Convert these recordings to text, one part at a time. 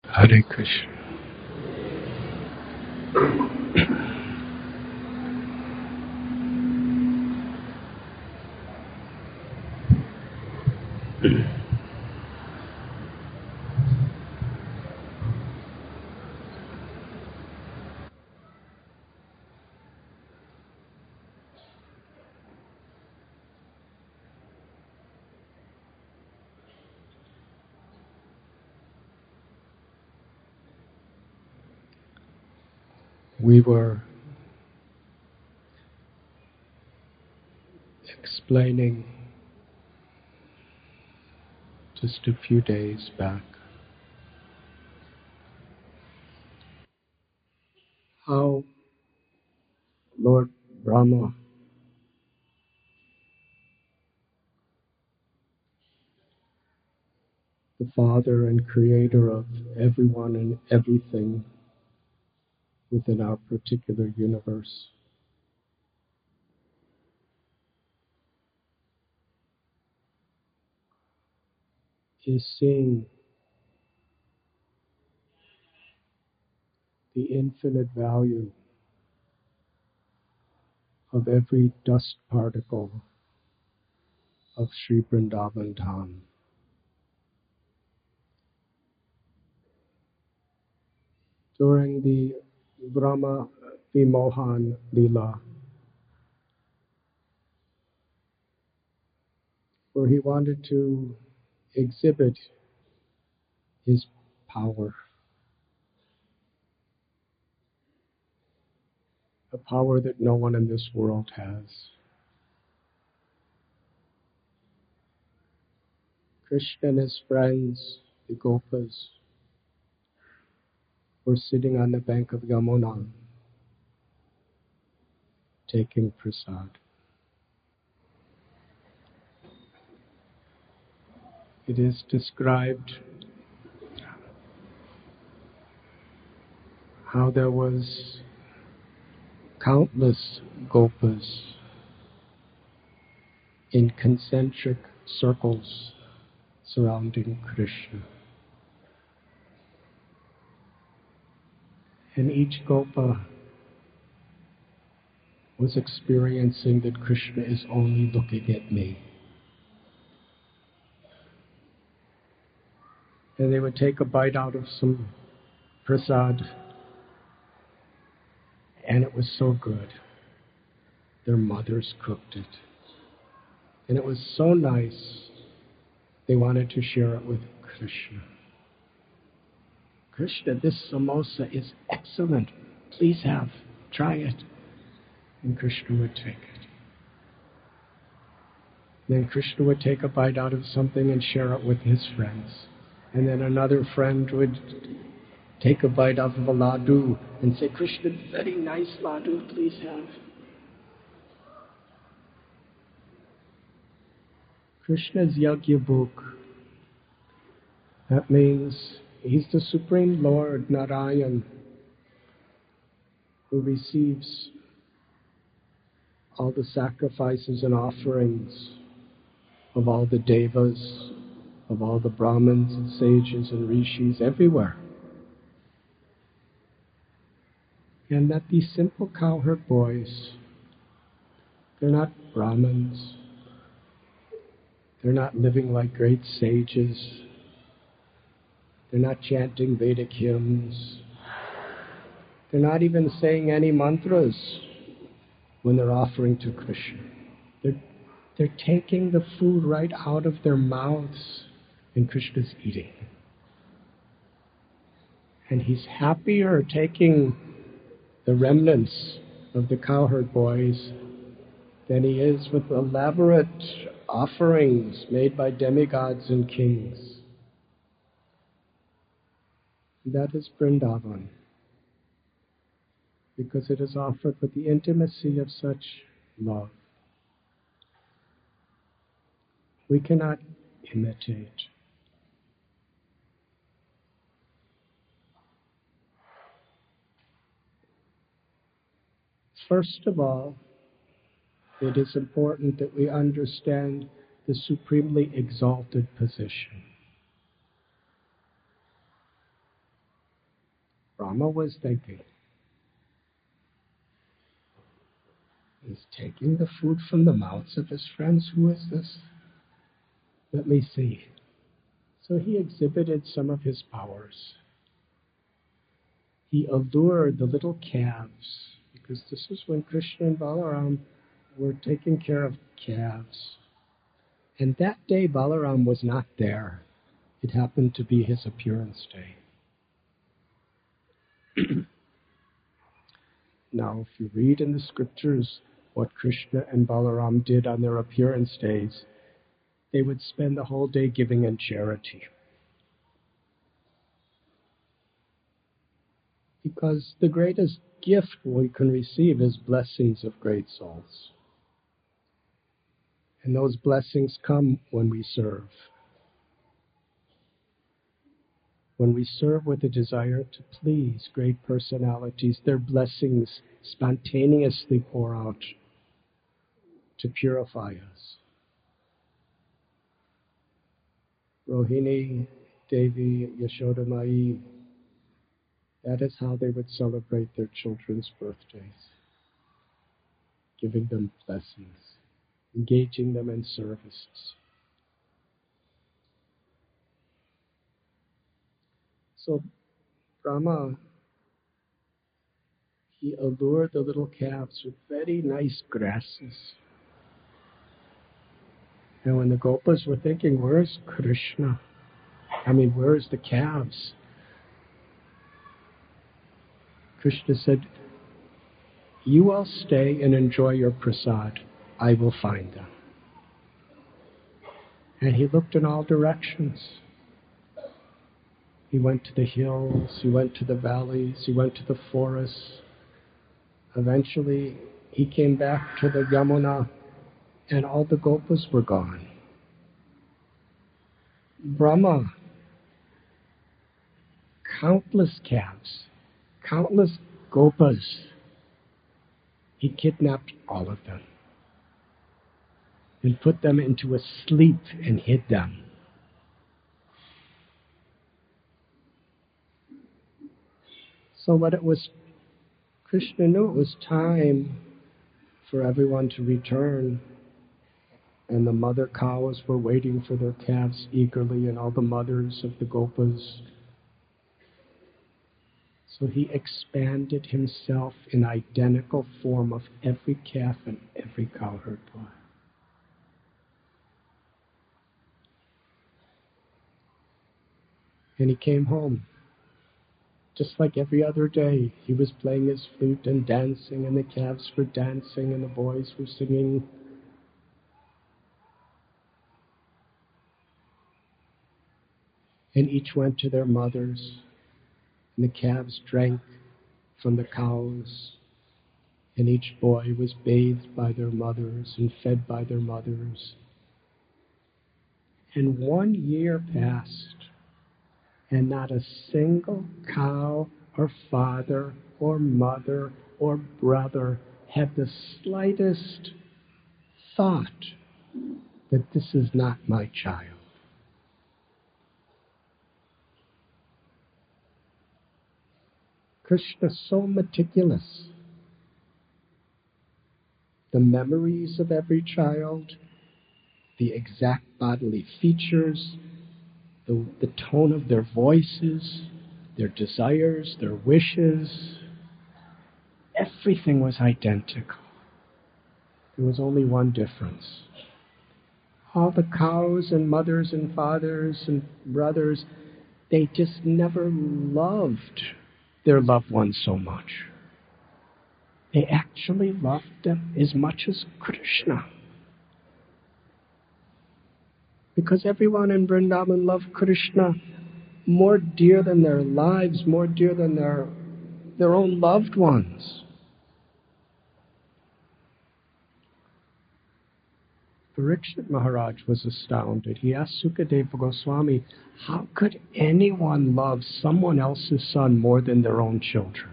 Hare Krishna. We were explaining just a few days back how Lord Brahma the Father and Creator of everyone and everything within our particular universe, is seeing the infinite value of every dust particle of Sri Vrindavan Dham. During the Brahma Vimohan Lila, where he wanted to exhibit his power, a power that no one in this world has. Krishna and his friends, the Gopas, were sitting on the bank of Yamuna, taking prasad. It is described how there was countless Gopas in concentric circles surrounding Krishna. And each Gopa was experiencing that Krishna is only looking at me. And they would take a bite out of some prasad, and it was so good. Their mothers cooked it. And it was so nice, they wanted to share it with Krishna. Krishna, this samosa is excellent. Please try it. And Krishna would take it. Then Krishna would take a bite out of something and share it with his friends. And then another friend would take a bite out of a laddu and say, Krishna, very nice laddu, please have. Krishna's Yajna book. That means he's the Supreme Lord, Narayan, who receives all the sacrifices and offerings of all the devas, of all the Brahmins and sages and rishis everywhere. And that these simple cowherd boys, they're not Brahmins, they're not living like great sages, they're not chanting Vedic hymns, they're not even saying any mantras when they're offering to Krishna. They're taking the food right out of their mouths, and Krishna's eating. And he's happier taking the remnants of the cowherd boys than he is with elaborate offerings made by demigods and kings. That is Vrindavan, because it is offered with the intimacy of such love. We cannot imitate. First of all, it is important that we understand the supremely exalted position. Brahma was thinking. He's taking the food from the mouths of his friends. Who is this? Let me see. So he exhibited some of his powers. He allured the little calves, because this is when Krishna and Balaram were taking care of calves. And that day Balaram was not there. It happened to be his appearance day. Now, if you read in the scriptures what Krishna and Balaram did on their appearance days, they would spend the whole day giving in charity. Because the greatest gift we can receive is blessings of great souls. And those blessings come when we serve. When we serve with a desire to please great personalities, their blessings spontaneously pour out to purify us. Rohini, Devi, Yashoda Mai, that is how they would celebrate their children's birthdays, giving them blessings, engaging them in services. So Brahma, he allured the little calves with very nice grasses. And when the Gopas were thinking, where's Krishna? Where's the calves? Krishna said, you all stay and enjoy your prasad. I will find them. And he looked in all directions. He went to the hills, he went to the valleys, he went to the forests. Eventually, he came back to the Yamuna, and all the Gopas were gone. Brahma, countless calves, countless Gopas, he kidnapped all of them and put them into a sleep and hid them. So Krishna knew it was time for everyone to return, and the mother cows were waiting for their calves eagerly, and all the mothers of the Gopas. So he expanded himself in identical form of every calf and every cowherd boy. And he came home. Just like every other day, he was playing his flute and dancing, and the calves were dancing, and the boys were singing. And each went to their mothers, and the calves drank from the cows, and each boy was bathed by their mothers and fed by their mothers. And 1 year passed, and not a single cow or father or mother or brother had the slightest thought that this is not my child. Krishna is so meticulous. The memories of every child, the exact bodily features, the tone of their voices, their desires, their wishes, everything was identical. There was only one difference. All the cows and mothers and fathers and brothers, they just never loved their loved ones so much. They actually loved them as much as Krishna. Because everyone in Vrindavan loved Krishna more dear than their lives, more dear than their own loved ones. Parikshit Maharaj was astounded. He asked Sukadeva Goswami, how could anyone love someone else's son more than their own children?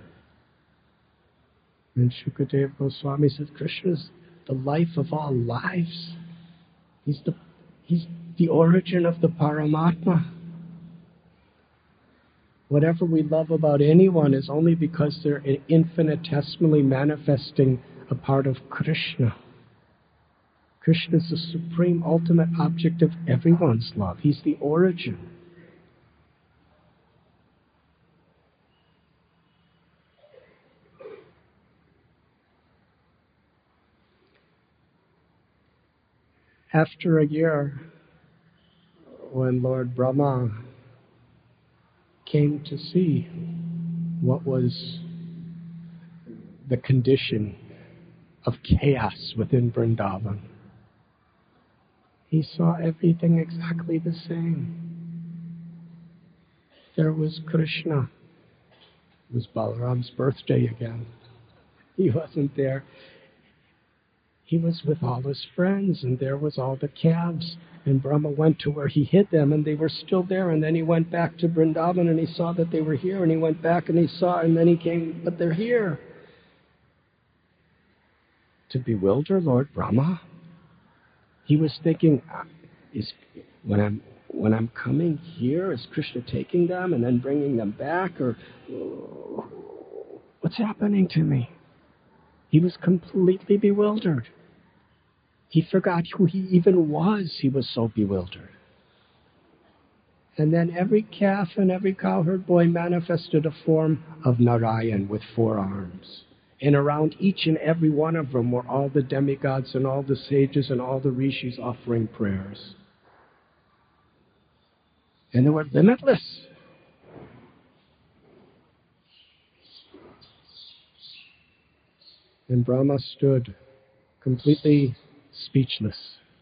And Sukadeva Goswami said, Krishna is the life of all lives. He's the origin of the Paramatma. Whatever we love about anyone is only because they're infinitesimally manifesting a part of Krishna. Krishna is the supreme ultimate object of everyone's love. He's the origin. After a year, when Lord Brahma came to see what was the condition of chaos within Vrindavan, he saw everything exactly the same. There was Krishna. It was Balaram's birthday again. He wasn't there. He was with all his friends, and there was all the calves. And Brahma went to where he hid them, and they were still there. And then he went back to Vrindavan, and he saw that they were here. And he went back, and he saw, and then he came, but they're here. To bewilder Lord Brahma, he was thinking, when I'm coming here, is Krishna taking them and then bringing them back? Or what's happening to me? He was completely bewildered. He forgot who he even was. He was so bewildered. And then every calf and every cowherd boy manifested a form of Narayan with 4 arms. And around each and every one of them were all the demigods and all the sages and all the rishis offering prayers. And they were limitless. And Brahma stood completely speechless.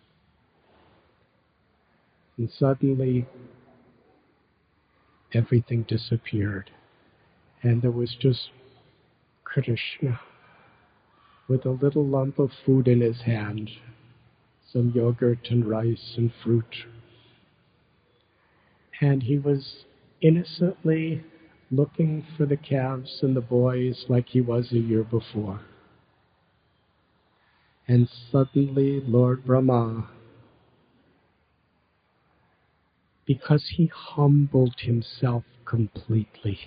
And suddenly, everything disappeared. And there was just Krishna with a little lump of food in his hand, some yogurt and rice and fruit. And he was innocently looking for the calves and the boys like he was a year before. And suddenly Lord Brahma, because he humbled himself completely,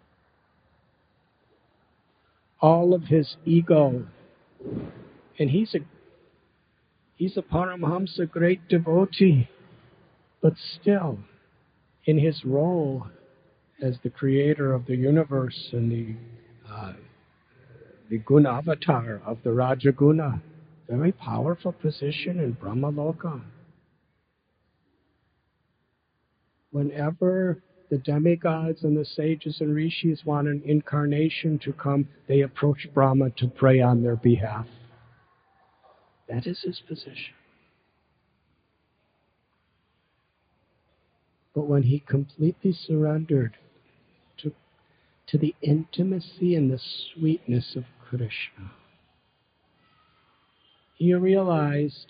all of his ego, and he's a Paramahamsa, great devotee, but still, in his role as the creator of the universe and the guna avatar of the Rajaguna, very powerful position in Brahmaloka. Whenever the demigods and the sages and rishis want an incarnation to come, they approach Brahma to pray on their behalf. That is his position. But when he completely surrendered to the intimacy and the sweetness of Krishna, he realized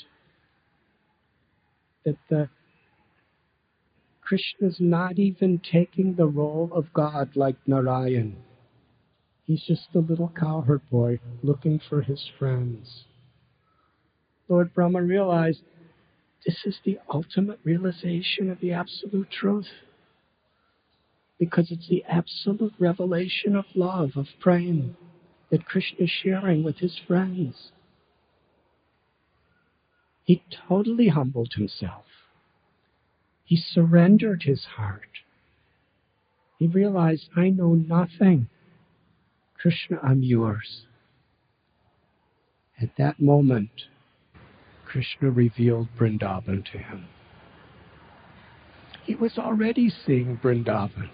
that Krishna's not even taking the role of God like Narayan. He's just a little cowherd boy looking for his friends. Lord Brahma realized this is the ultimate realization of the absolute truth, because it's the absolute revelation of love, of prema, that Krishna is sharing with his friends. He totally humbled himself. He surrendered his heart. He realized, I know nothing. Krishna, I'm yours. At that moment, Krishna revealed Vrindavan to him. He was already seeing Vrindavan.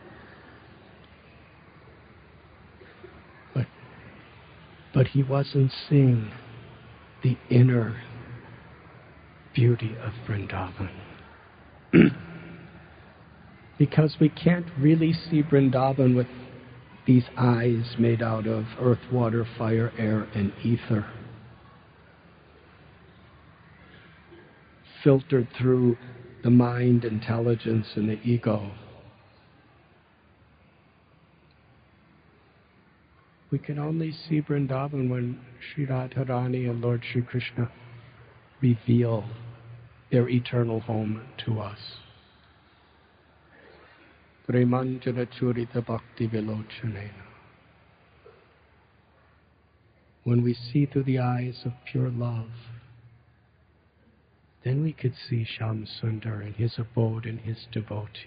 But he wasn't seeing the inner beauty of Vrindavan. Because we can't really see Vrindavan with these eyes made out of earth, water, fire, air, and ether, filtered through the mind, intelligence, and the ego. We can only see Vrindavan when Sri Radharani and Lord Sri Krishna reveal their eternal home to us. Premanjana Churita Bhakti Vilochanena. When we see through the eyes of pure love, then we could see Shyam Sundar and his abode and his devotees.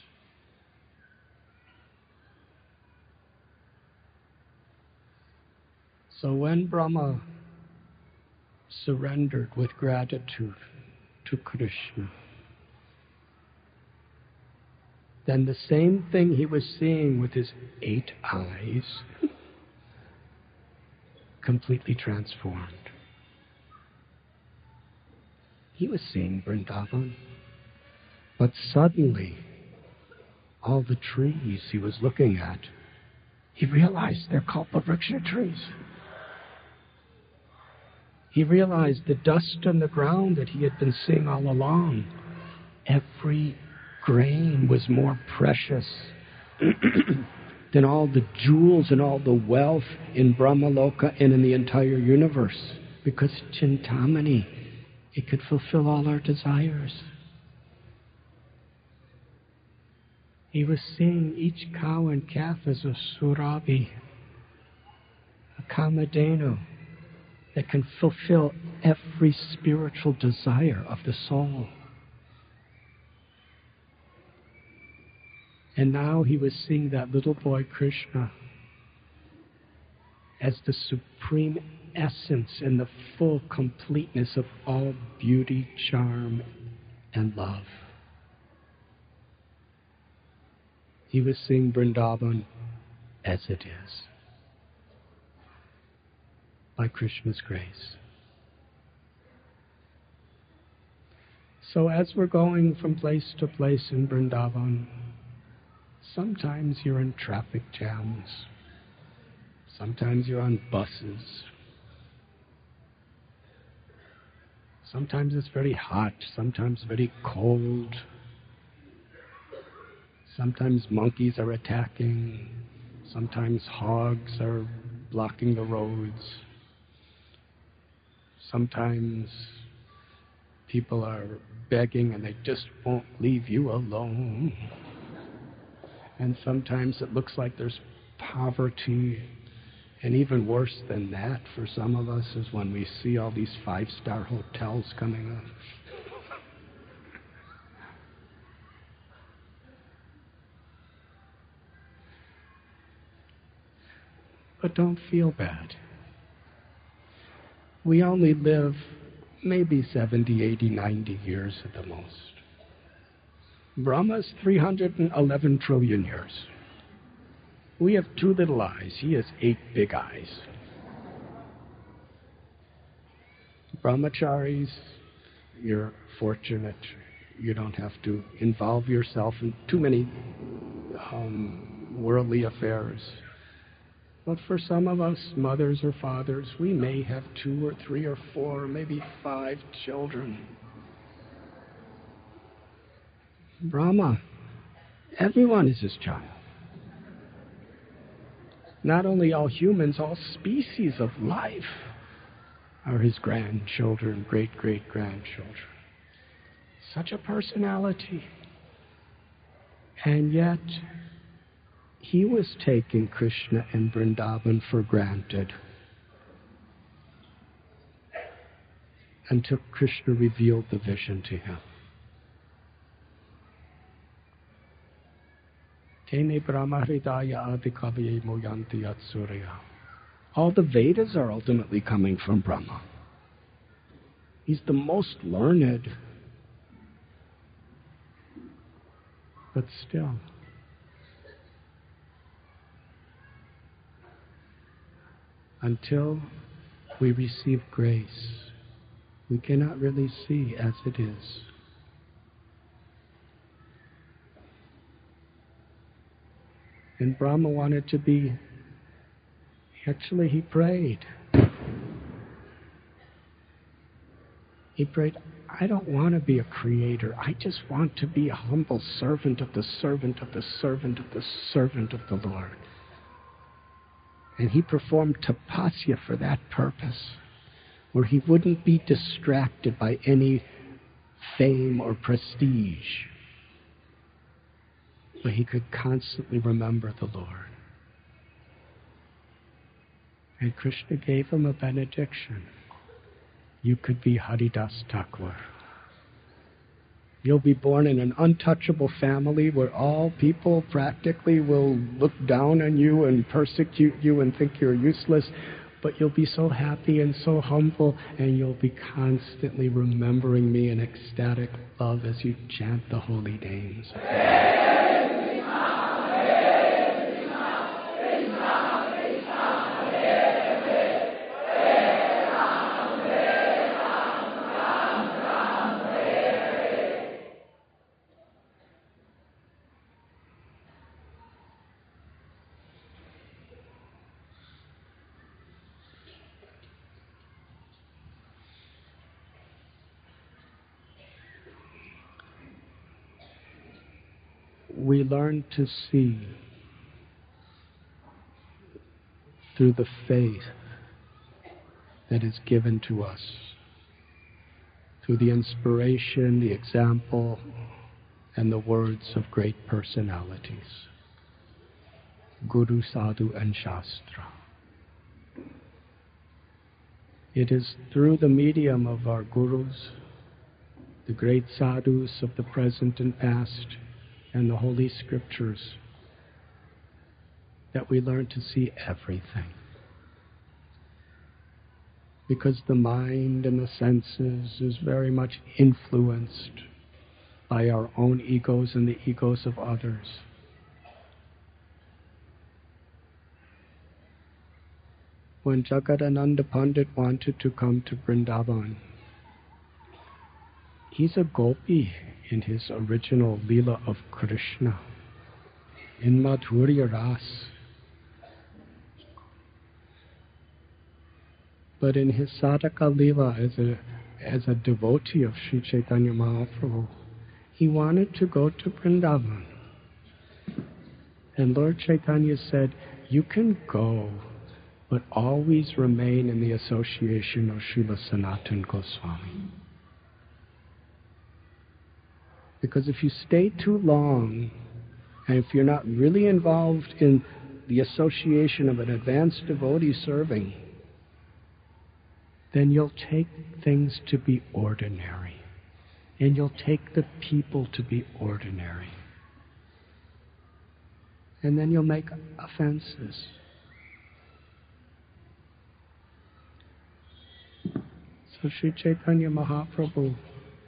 So when Brahma surrendered with gratitude to Krishna, then the same thing he was seeing with his 8 eyes completely transformed. He was seeing Vrindavan, but suddenly all the trees he was looking at, he realized they're Kalpavriksha trees. He realized the dust on the ground that he had been seeing all along. Every grain was more precious than all the jewels and all the wealth in Brahmaloka and in the entire universe. Because Chintamani, it could fulfill all our desires. He was seeing each cow and calf as a Surabhi, a Kamadhenu, that can fulfill every spiritual desire of the soul. And now he was seeing that little boy Krishna as the supreme essence and the full completeness of all beauty, charm, and love. He was seeing Vrindavan as it is, by Krishna's grace. So as we're going from place to place in Vrindavan, sometimes you're in traffic jams, sometimes you're on buses, sometimes it's very hot, sometimes very cold, sometimes monkeys are attacking, sometimes hogs are blocking the roads. Sometimes people are begging and they just won't leave you alone. And sometimes it looks like there's poverty. And even worse than that for some of us is when we see all these 5-star hotels coming up. But don't feel bad. We only live maybe 70, 80, 90 years at the most. Brahma's 311 trillion years. We have 2 little eyes. He has 8 big eyes. Brahmacharis, you're fortunate. You don't have to involve yourself in too many worldly affairs. But for some of us, mothers or fathers, we may have 2 or 3 or 4, or maybe 5 children. Brahma, everyone is his child. Not only all humans, all species of life are his grandchildren, great-great-grandchildren. Such a personality. And yet, he was taking Krishna and Vrindavan for granted until Krishna revealed the vision to him. All the Vedas are ultimately coming from Brahma. He's the most learned. But still, until we receive grace, we cannot really see as it is. And Brahma wanted to be, actually he prayed. He prayed, I don't want to be a creator. I just want to be a humble servant of the servant of the servant of the servant of the Lord. And he performed tapasya for that purpose, where he wouldn't be distracted by any fame or prestige. but he could constantly remember the Lord. And Krishna gave him a benediction. You could be Haridas Thakur. You'll be born in an untouchable family where all people practically will look down on you and persecute you and think you're useless, but you'll be so happy and so humble, and you'll be constantly remembering me in ecstatic love as you chant the holy names. We learn to see through the faith that is given to us, through the inspiration, the example, and the words of great personalities, Guru, Sadhu, and Shastra. It is through the medium of our Gurus, the great Sadhus of the present and past, and the Holy Scriptures, that we learn to see everything. Because the mind and the senses is very much influenced by our own egos and the egos of others. When Jagadananda Pandit wanted to come to Vrindavan, he's a gopi in his original Leela of Krishna, in Madhurya Ras. But in his Sadhaka Leela as a devotee of Sri Chaitanya Mahaprabhu, he wanted to go to Vrindavan. And Lord Chaitanya said, you can go, but always remain in the association of Srila Sanatana Goswami. Because if you stay too long, and if you're not really involved in the association of an advanced devotee serving, then you'll take things to be ordinary. And you'll take the people to be ordinary. And then you'll make offenses. So Sri Chaitanya Mahaprabhu,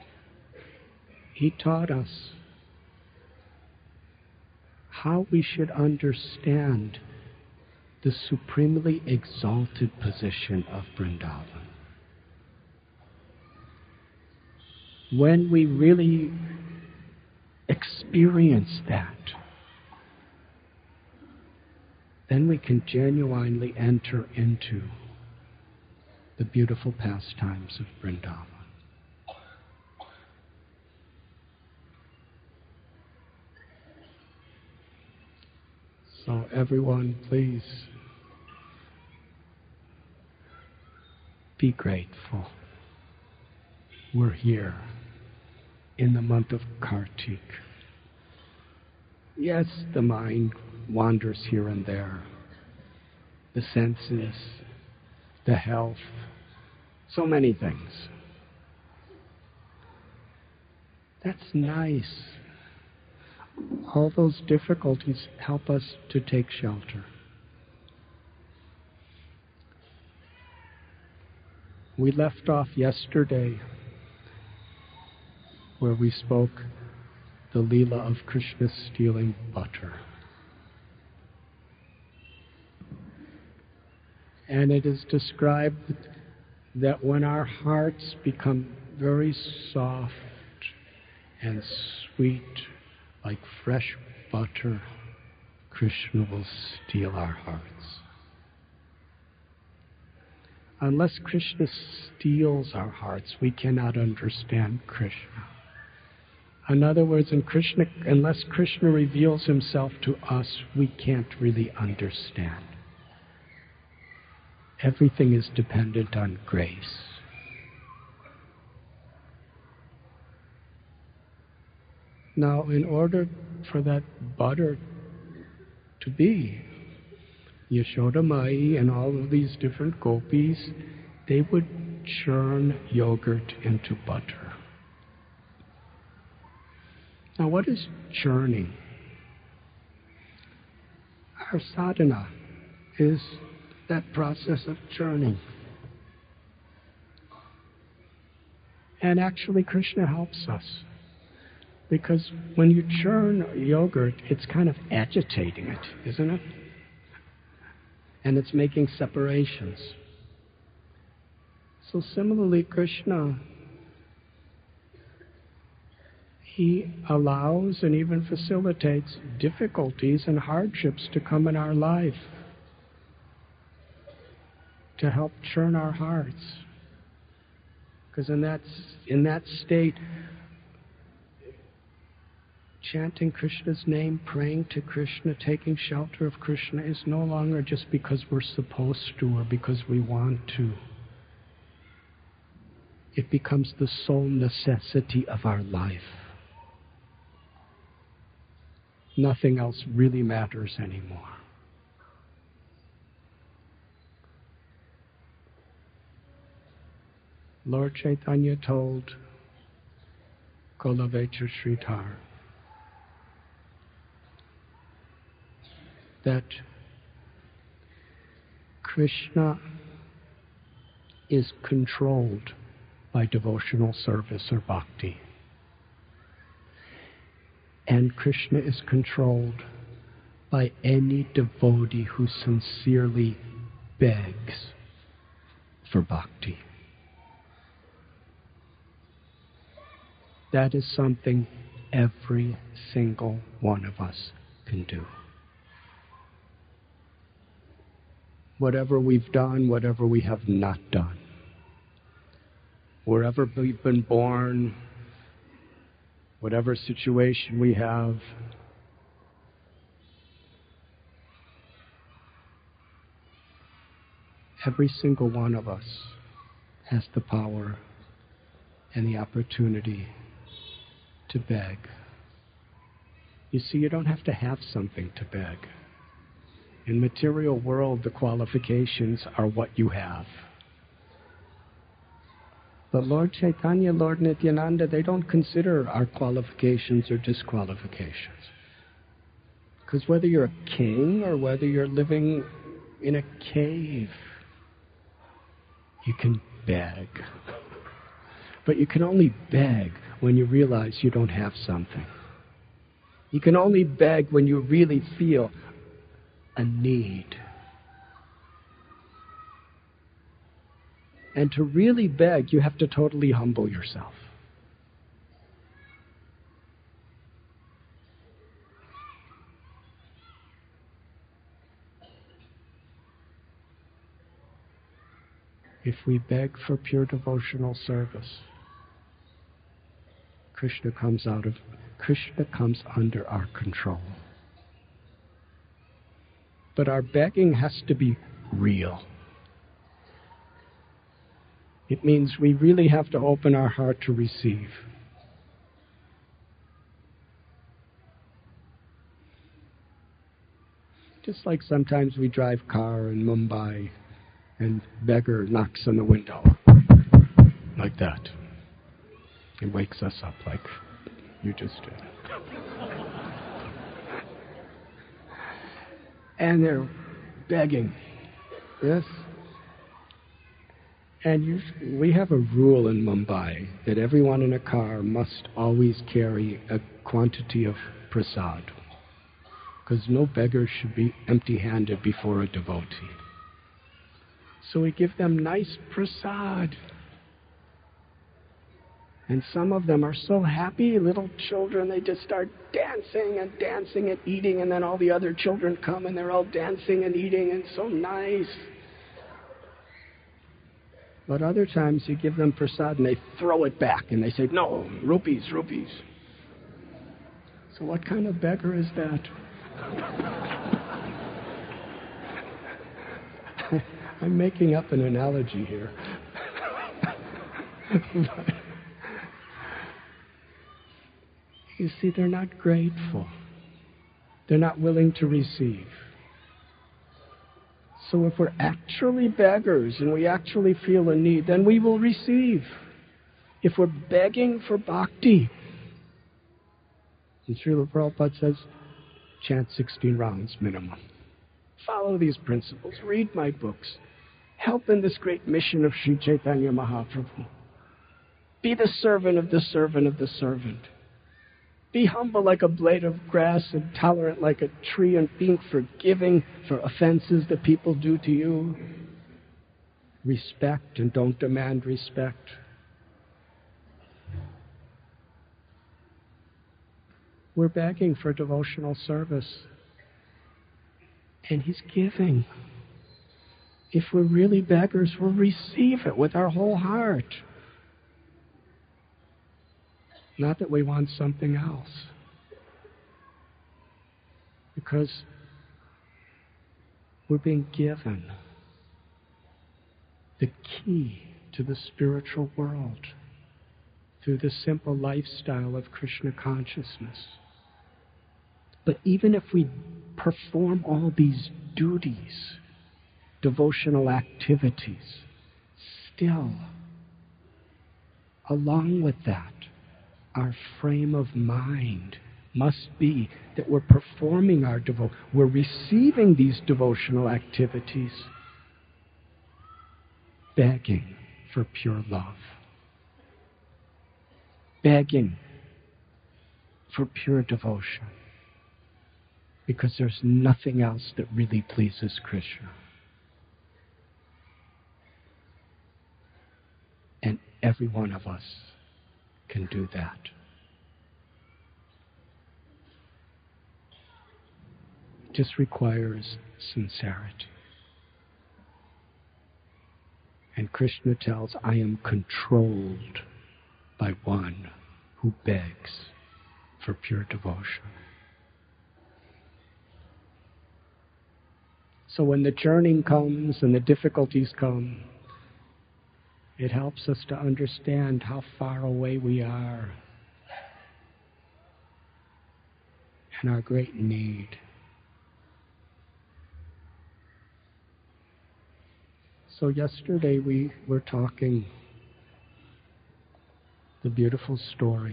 he taught us how we should understand the supremely exalted position of Vrindavan. When we really experience that, then we can genuinely enter into the beautiful pastimes of Vrindavan. So everyone, please be grateful. We're here in the month of Kartik. Yes, the mind wanders here and there. The senses, the health, so many things. That's nice. All those difficulties help us to take shelter. We left off yesterday where we spoke the Leela of Krishna stealing butter. And it is described that when our hearts become very soft and sweet, like fresh butter, Krishna will steal our hearts. Unless Krishna steals our hearts, we cannot understand Krishna. In other words, unless Krishna reveals himself to us, we can't really understand. Everything is dependent on grace. Now, in order for that butter to be. Yashoda Mai and all of these different gopis, they would churn yogurt into butter. Now, what is churning? Our sadhana is that process of churning. And actually, Krishna helps us. Because when you churn yogurt, it's kind of agitating it, isn't it? And it's making separations. So similarly, Krishna, He allows and even facilitates difficulties and hardships to come in our life to help churn our hearts. Because in that state, chanting Krishna's name, praying to Krishna, taking shelter of Krishna is no longer just because we're supposed to or because we want to. It becomes the sole necessity of our life. Nothing else really matters anymore. Lord Chaitanya told Kolavecha Sridhar that Krishna is controlled by devotional service or bhakti. And Krishna is controlled by any devotee who sincerely begs for bhakti. That is something every single one of us can do. Whatever we've done, whatever we have not done, wherever we've been born, whatever situation we have, every single one of us has the power and the opportunity to beg. You see, you don't have to have something to beg. In material world, the qualifications are what you have. But Lord Chaitanya, Lord Nityananda, they don't consider our qualifications or disqualifications. Because whether you're a king or whether you're living in a cave, you can beg. But you can only beg when you realize you don't have something. You can only beg when you really feel a need. And to really beg, you have to totally humble yourself. If we beg for pure devotional service, Krishna comes under our control. But our begging has to be real. It means we really have to open our heart to receive. Just like sometimes we drive car in Mumbai and beggar knocks on the window like that. It wakes us up like you just did. And they're begging. Yes? And we have a rule in Mumbai that everyone in a car must always carry a quantity of prasad. Because no beggar should be empty-handed before a devotee. So we give them nice prasad. And some of them are so happy, little children, they just start dancing and eating, and then all the other children come and they're all dancing and eating, and so nice. But other times you give them prasad and they throw it back and they say, no, rupees, rupees. So what kind of beggar is that? I'm making up an analogy here. You see, they're not grateful. They're not willing to receive. So if we're actually beggars and we actually feel a need, then we will receive. If we're begging for bhakti, and Srila Prabhupada says, chant 16 rounds minimum. Follow these principles. Read my books. Help in this great mission of Sri Chaitanya Mahaprabhu. Be the servant of the servant of the servant. Be humble like a blade of grass and tolerant like a tree, and being forgiving for offenses that people do to you. Respect and don't demand respect. We're begging for devotional service. And He's giving. If we're really beggars, we'll receive it with our whole heart. Not that we want something else. Because we're being given the key to the spiritual world through the simple lifestyle of Krishna consciousness. But even if we perform all these duties, devotional activities, still, along with that, our frame of mind must be that we're performing our we're receiving these devotional activities, begging for pure love, begging for pure devotion, because there's nothing else that really pleases Krishna. And every one of us can do that. It just requires sincerity. And Krishna tells, I am controlled by one who begs for pure devotion. So when the churning comes and the difficulties come, it helps us to understand how far away we are and our great need. So yesterday we were talking the beautiful story.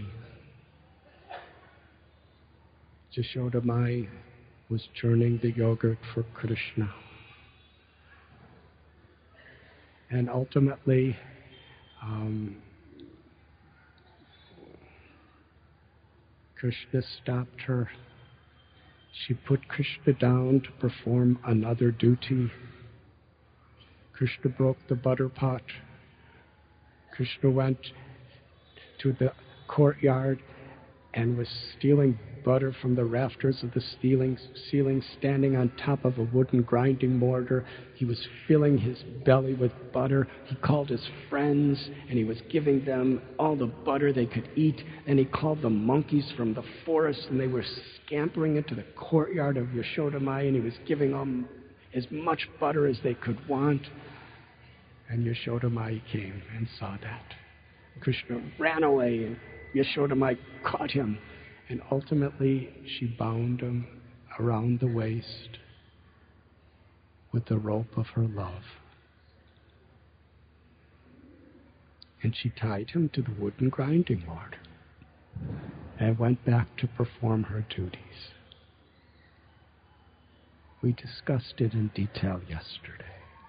Yashoda Mai was churning the yogurt for Krishna. And ultimately, Krishna stopped her. She put Krishna down to perform another duty. Krishna broke the butter pot. Krishna went to the courtyard and was stealing butter from the rafters of the ceiling, standing on top of a wooden grinding mortar. He was filling his belly with butter. He called his friends, and he was giving them all the butter they could eat. And he called the monkeys from the forest, and they were scampering into the courtyard of Yashoda Mai, and he was giving them as much butter as they could want. And Yashoda Mai came and saw that. Krishna ran away, and Yashoda Mai caught him, and ultimately she bound him around the waist with the rope of her love. And she tied him to the wooden grinding mortar and went back to perform her duties. We discussed it in detail yesterday.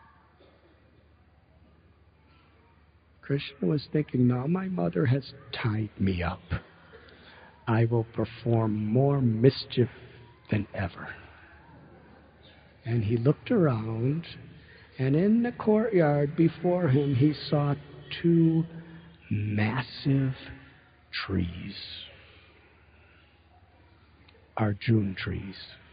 Krishna was thinking, now my mother has tied me up. I will perform more mischief than ever. And he looked around, and in the courtyard before him he saw two massive trees. Arjun trees.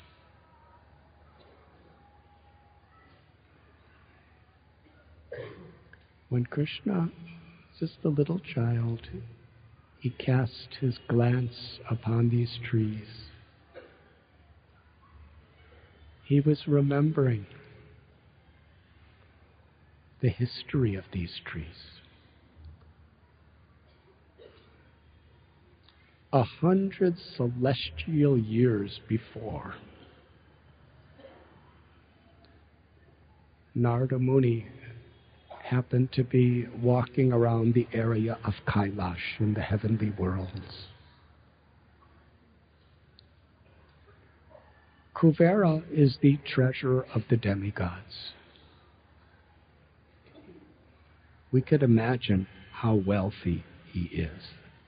When Krishna was just a little child, he cast his glance upon these trees. He was remembering the history of these trees. 100 celestial years before, Narada Muni happened to be walking around the area of Kailash in the heavenly worlds. Kuvera is the treasurer of the demigods. We could imagine how wealthy he is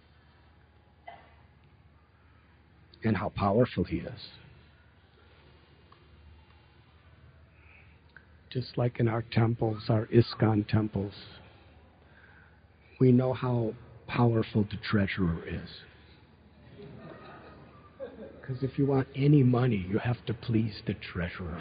and how powerful he is. Just like in our temples, our ISKCON temples, we know how powerful the treasurer is. Because if you want any money, you have to please the treasurer.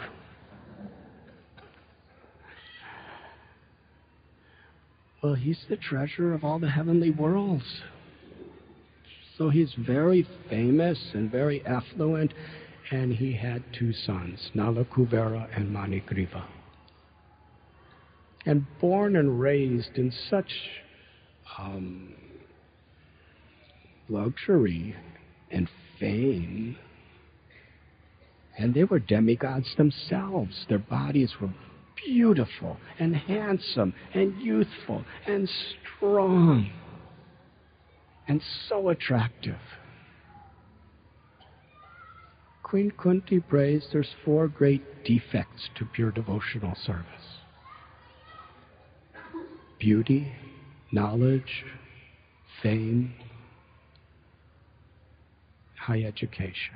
Well, he's the treasurer of all the heavenly worlds. So he's very famous and very affluent, and he had 2 sons, Nala Kuvera and Manigriva. And born and raised in such luxury and fame, and they were demigods themselves. Their bodies were beautiful and handsome and youthful and strong and so attractive. Queen Kunti prays there's 4 great defects to pure devotional service: beauty, knowledge, fame, high education,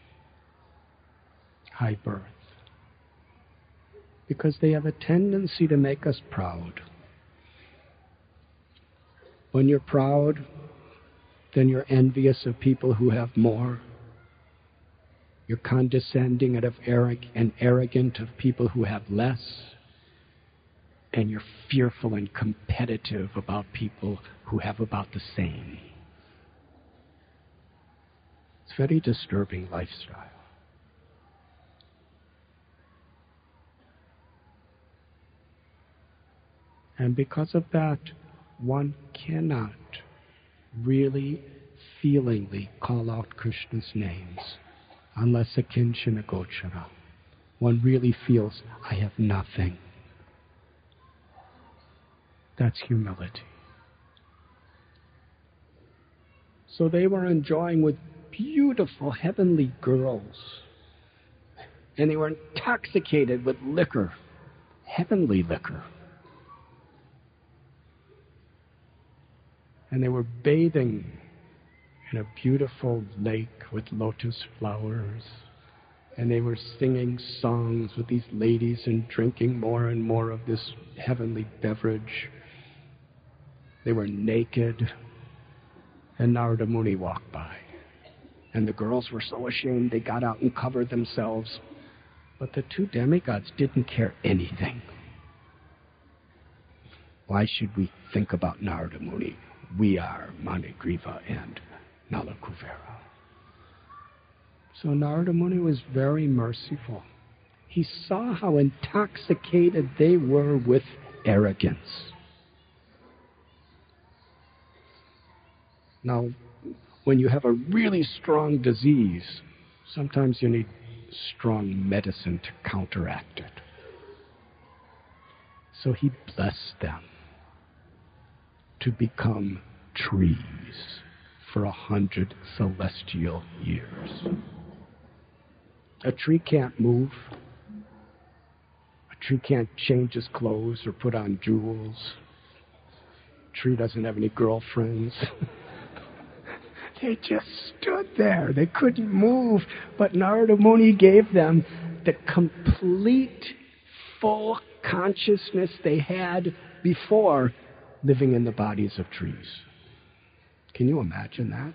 high birth. Because they have a tendency to make us proud. When you're proud, then you're envious of people who have more. You're condescending and arrogant of people who have less. And you're fearful and competitive about people who have about the same. It's a very disturbing lifestyle. And because of that, one cannot really feelingly call out Krishna's names unless a kinchana gochara. One really feels, I have nothing. That's humility. So they were enjoying with beautiful heavenly girls. And they were intoxicated with liquor, heavenly liquor. And they were bathing in a beautiful lake with lotus flowers. And they were singing songs with these ladies and drinking more and more of this heavenly beverage. They were naked. And Narada Muni walked by. And the girls were so ashamed they got out and covered themselves. But the 2 demigods didn't care anything. Why should we think about Narada Muni? We are Manigriva and Nala Kuvera. So Narada Muni was very merciful. He saw how intoxicated they were with arrogance. Now, when you have a really strong disease, sometimes you need strong medicine to counteract it. So he blessed them to become trees for 100 celestial years. A tree can't move. A tree can't change his clothes or put on jewels. A tree doesn't have any girlfriends. They just stood there. They couldn't move. But Narada Muni gave them the complete, full consciousness they had before living in the bodies of trees. Can you imagine that?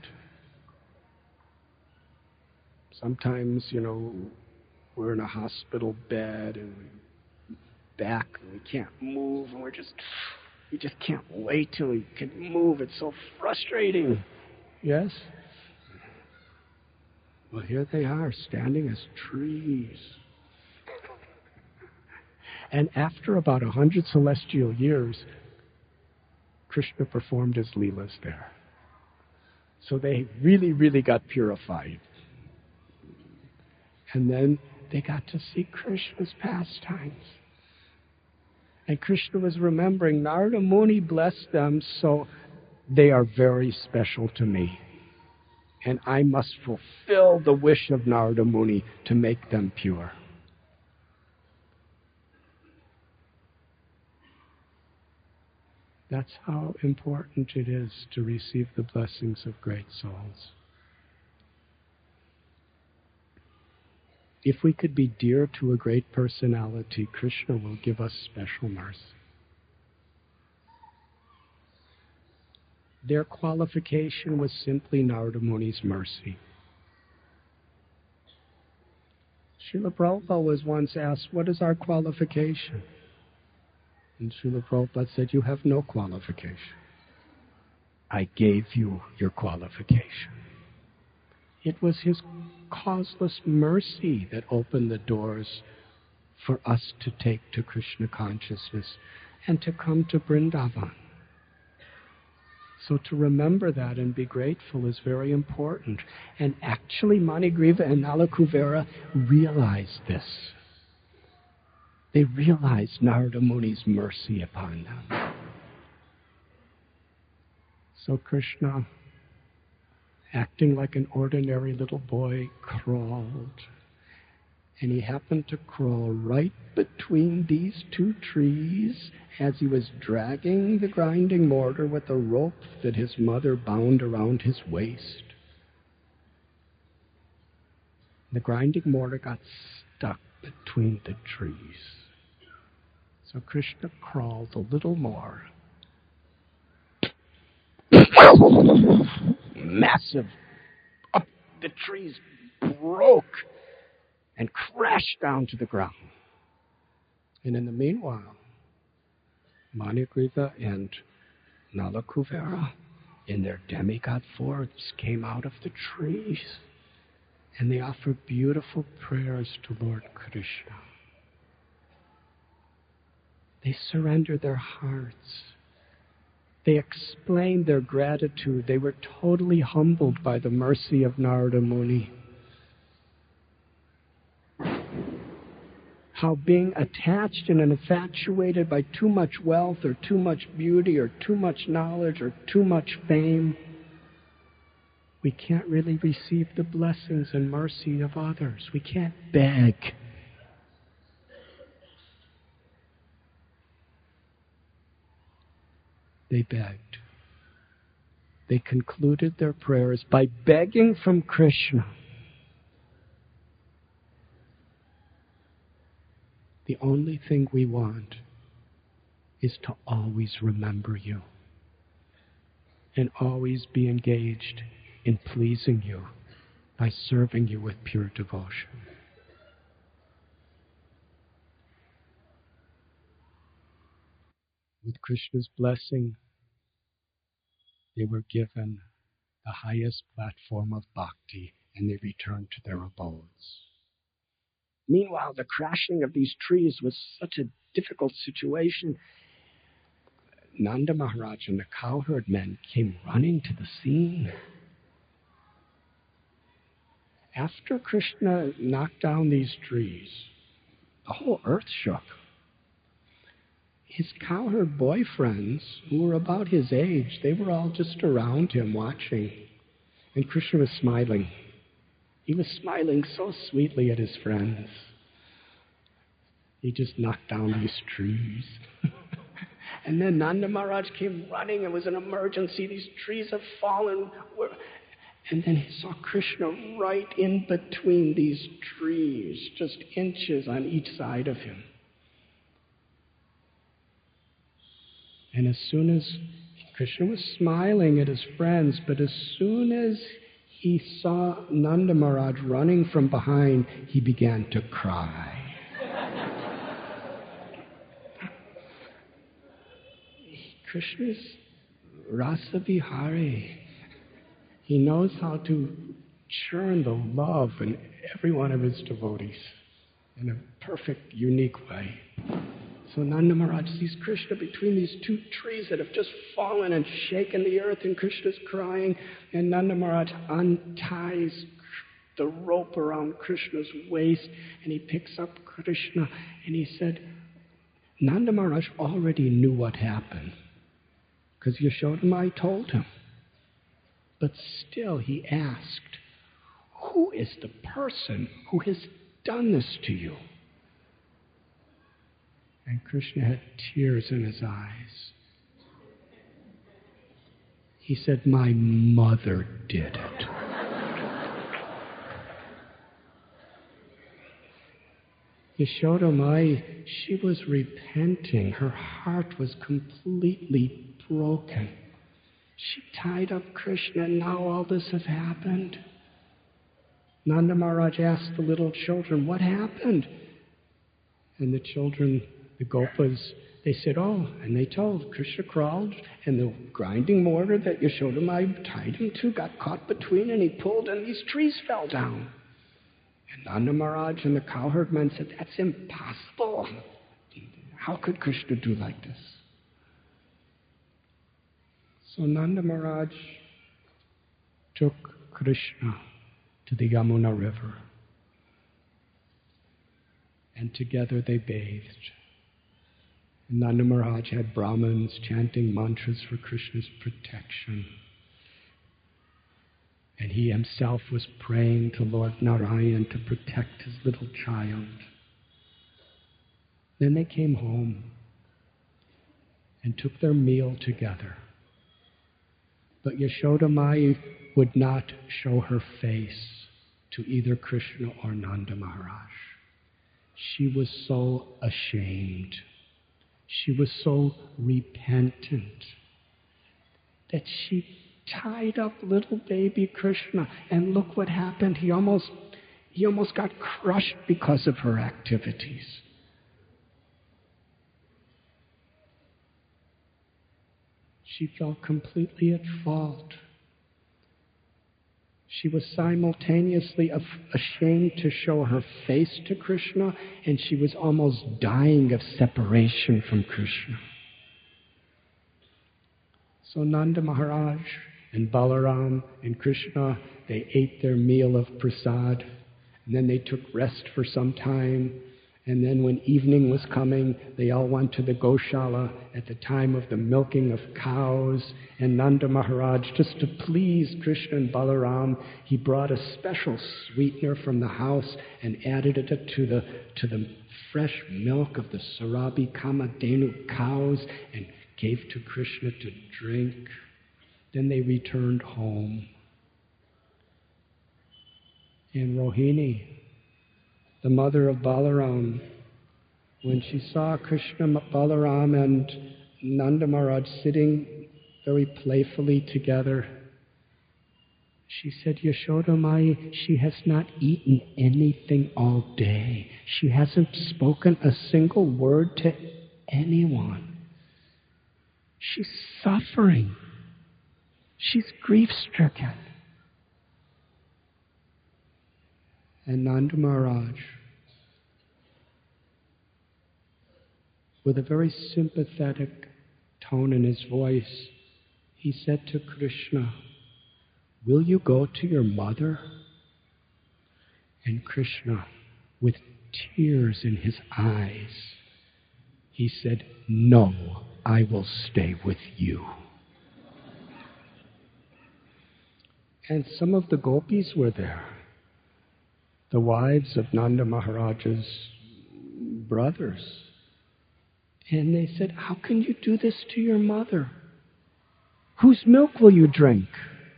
Sometimes, we're in a hospital bed and back and we can't move and we just can't wait till we can move. It's so frustrating. Yes? Well, here they are, standing as trees. And after about 100 celestial years, Krishna performed his leelas there. So they really, really got purified. And then they got to see Krishna's pastimes. And Krishna was remembering, Narada Muni blessed them, so they are very special to me. And I must fulfill the wish of Narada Muni to make them pure. That's how important it is to receive the blessings of great souls. If we could be dear to a great personality, Krishna will give us special mercy. Their qualification was simply Narada Muni's mercy. Srila Prabhupada was once asked, what is our qualification? And Srila Prabhupada said, you have no qualification. I gave you your qualification. It was his causeless mercy that opened the doors for us to take to Krishna consciousness and to come to Vrindavan. So to remember that and be grateful is very important. And actually Manigriva and Nalakuvera realized this. They realized Narada Muni's mercy upon them. So Krishna, acting like an ordinary little boy, crawled. And he happened to crawl right between these two trees as he was dragging the grinding mortar with a rope that his mother bound around his waist. The grinding mortar got stuck between the trees. So Krishna crawled a little more. Massive. Up the trees broke and crashed down to the ground. And in the meanwhile, Manigriva and Nalakuvera, in their demigod forms, came out of the trees, and they offered beautiful prayers to Lord Krishna. They surrendered their hearts. They explained their gratitude. They were totally humbled by the mercy of Narada Muni. How being attached and infatuated by too much wealth or too much beauty or too much knowledge or too much fame, we can't really receive the blessings and mercy of others. We can't beg. They begged. They concluded their prayers by begging from Krishna. The only thing we want is to always remember you and always be engaged in pleasing you by serving you with pure devotion. With Krishna's blessing, they were given the highest platform of bhakti and they returned to their abodes. Meanwhile, the crashing of these trees was such a difficult situation. Nanda Maharaj and the cowherd men came running to the scene. After Krishna knocked down these trees, the whole earth shook. His cowherd boyfriends, who were about his age, they were all just around him watching. And Krishna was smiling. He was smiling so sweetly at his friends. He just knocked down these trees. And then Nanda Maharaj came running. It was an emergency. These trees have fallen. And then he saw Krishna right in between these trees, just inches on each side of him. And as soon as Krishna was smiling at his friends, but as soon as he saw Nanda Maharaj running from behind, he began to cry. Krishna's Rasa Vihari. He knows how to churn the love in every one of his devotees in a perfect, unique way. So Nanda Maharaj sees Krishna between these two trees that have just fallen and shaken the earth, and Krishna's crying, and Nanda Maharaj unties the rope around Krishna's waist, and he picks up Krishna, and he said, Nanda Maharaj already knew what happened, because Yashodamai told him. But still he asked, who is the person who has done this to you? And Krishna had tears in his eyes. He said, my mother did it. Yashodamai, she was repenting. Her heart was completely broken. She tied up Krishna, and now all this has happened. Nanda Maharaj asked the little children, what happened? And the children, the gopas, they said, oh, and they told. Krishna crawled, and the grinding mortar that Yashodamai tied him to got caught between, and he pulled, and these trees fell down. And Nanda Maharaj and the cowherd men said, that's impossible. How could Krishna do like this? So Nanda Maharaj took Krishna to the Yamuna River, and together they bathed. And Nanda Maharaj had Brahmins chanting mantras for Krishna's protection. And he himself was praying to Lord Narayan to protect his little child. Then they came home and took their meal together. But Yashodamai would not show her face to either Krishna or Nanda Maharaj. She was so ashamed. She was so repentant that she tied up little baby Krishna, and look what happened. He almost got crushed because of her activities. She felt completely at fault. She was simultaneously ashamed to show her face to Krishna, and she was almost dying of separation from Krishna. So Nanda Maharaj and Balaram and Krishna, they ate their meal of prasad, and then they took rest for some time. And then when evening was coming, they all went to the Goshala at the time of the milking of cows. And Nanda Maharaj, just to please Krishna and Balaram, he brought a special sweetener from the house and added it to the fresh milk of the Sarabi Kamadhenu cows and gave to Krishna to drink. Then they returned home. And Rohini, the mother of Balaram, when she saw Krishna, Balaram, and Nanda Maharaj sitting very playfully together, she said, Yashodamai, she has not eaten anything all day. She hasn't spoken a single word to anyone. She's suffering. She's grief-stricken. And Nanda Maharaj, with a very sympathetic tone in his voice, he said to Krishna, will you go to your mother? And Krishna, with tears in his eyes, he said, no, I will stay with you. And some of the gopis were there, the wives of Nanda Maharaj's brothers. And they said, how can you do this to your mother? Whose milk will you drink?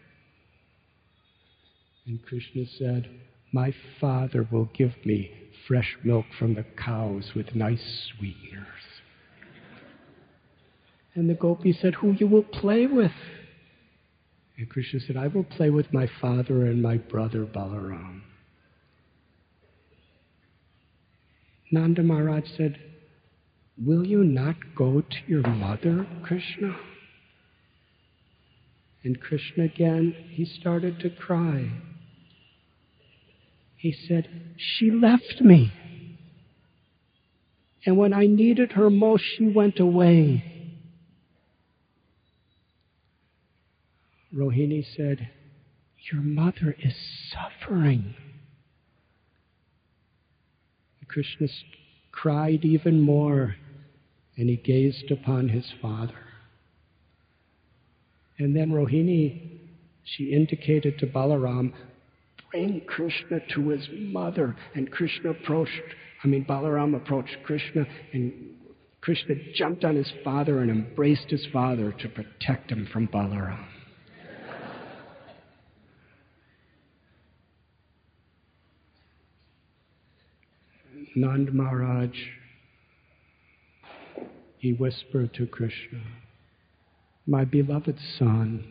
And Krishna said, my father will give me fresh milk from the cows with nice sweeteners. And the gopis said, who you will play with? And Krishna said, I will play with my father and my brother Balaram. Nanda Maharaj said, will you not go to your mother, Krishna? And Krishna again, he started to cry. He said, she left me. And when I needed her most, she went away. Rohini said, your mother is suffering. Krishna cried even more, and he gazed upon his father. And then Rohini, she indicated to Balaram, bring Krishna to his mother. And Balaram approached Krishna, and Krishna jumped on his father and embraced his father to protect him from Balaram. Nand Maharaj, he whispered to Krishna, my beloved son,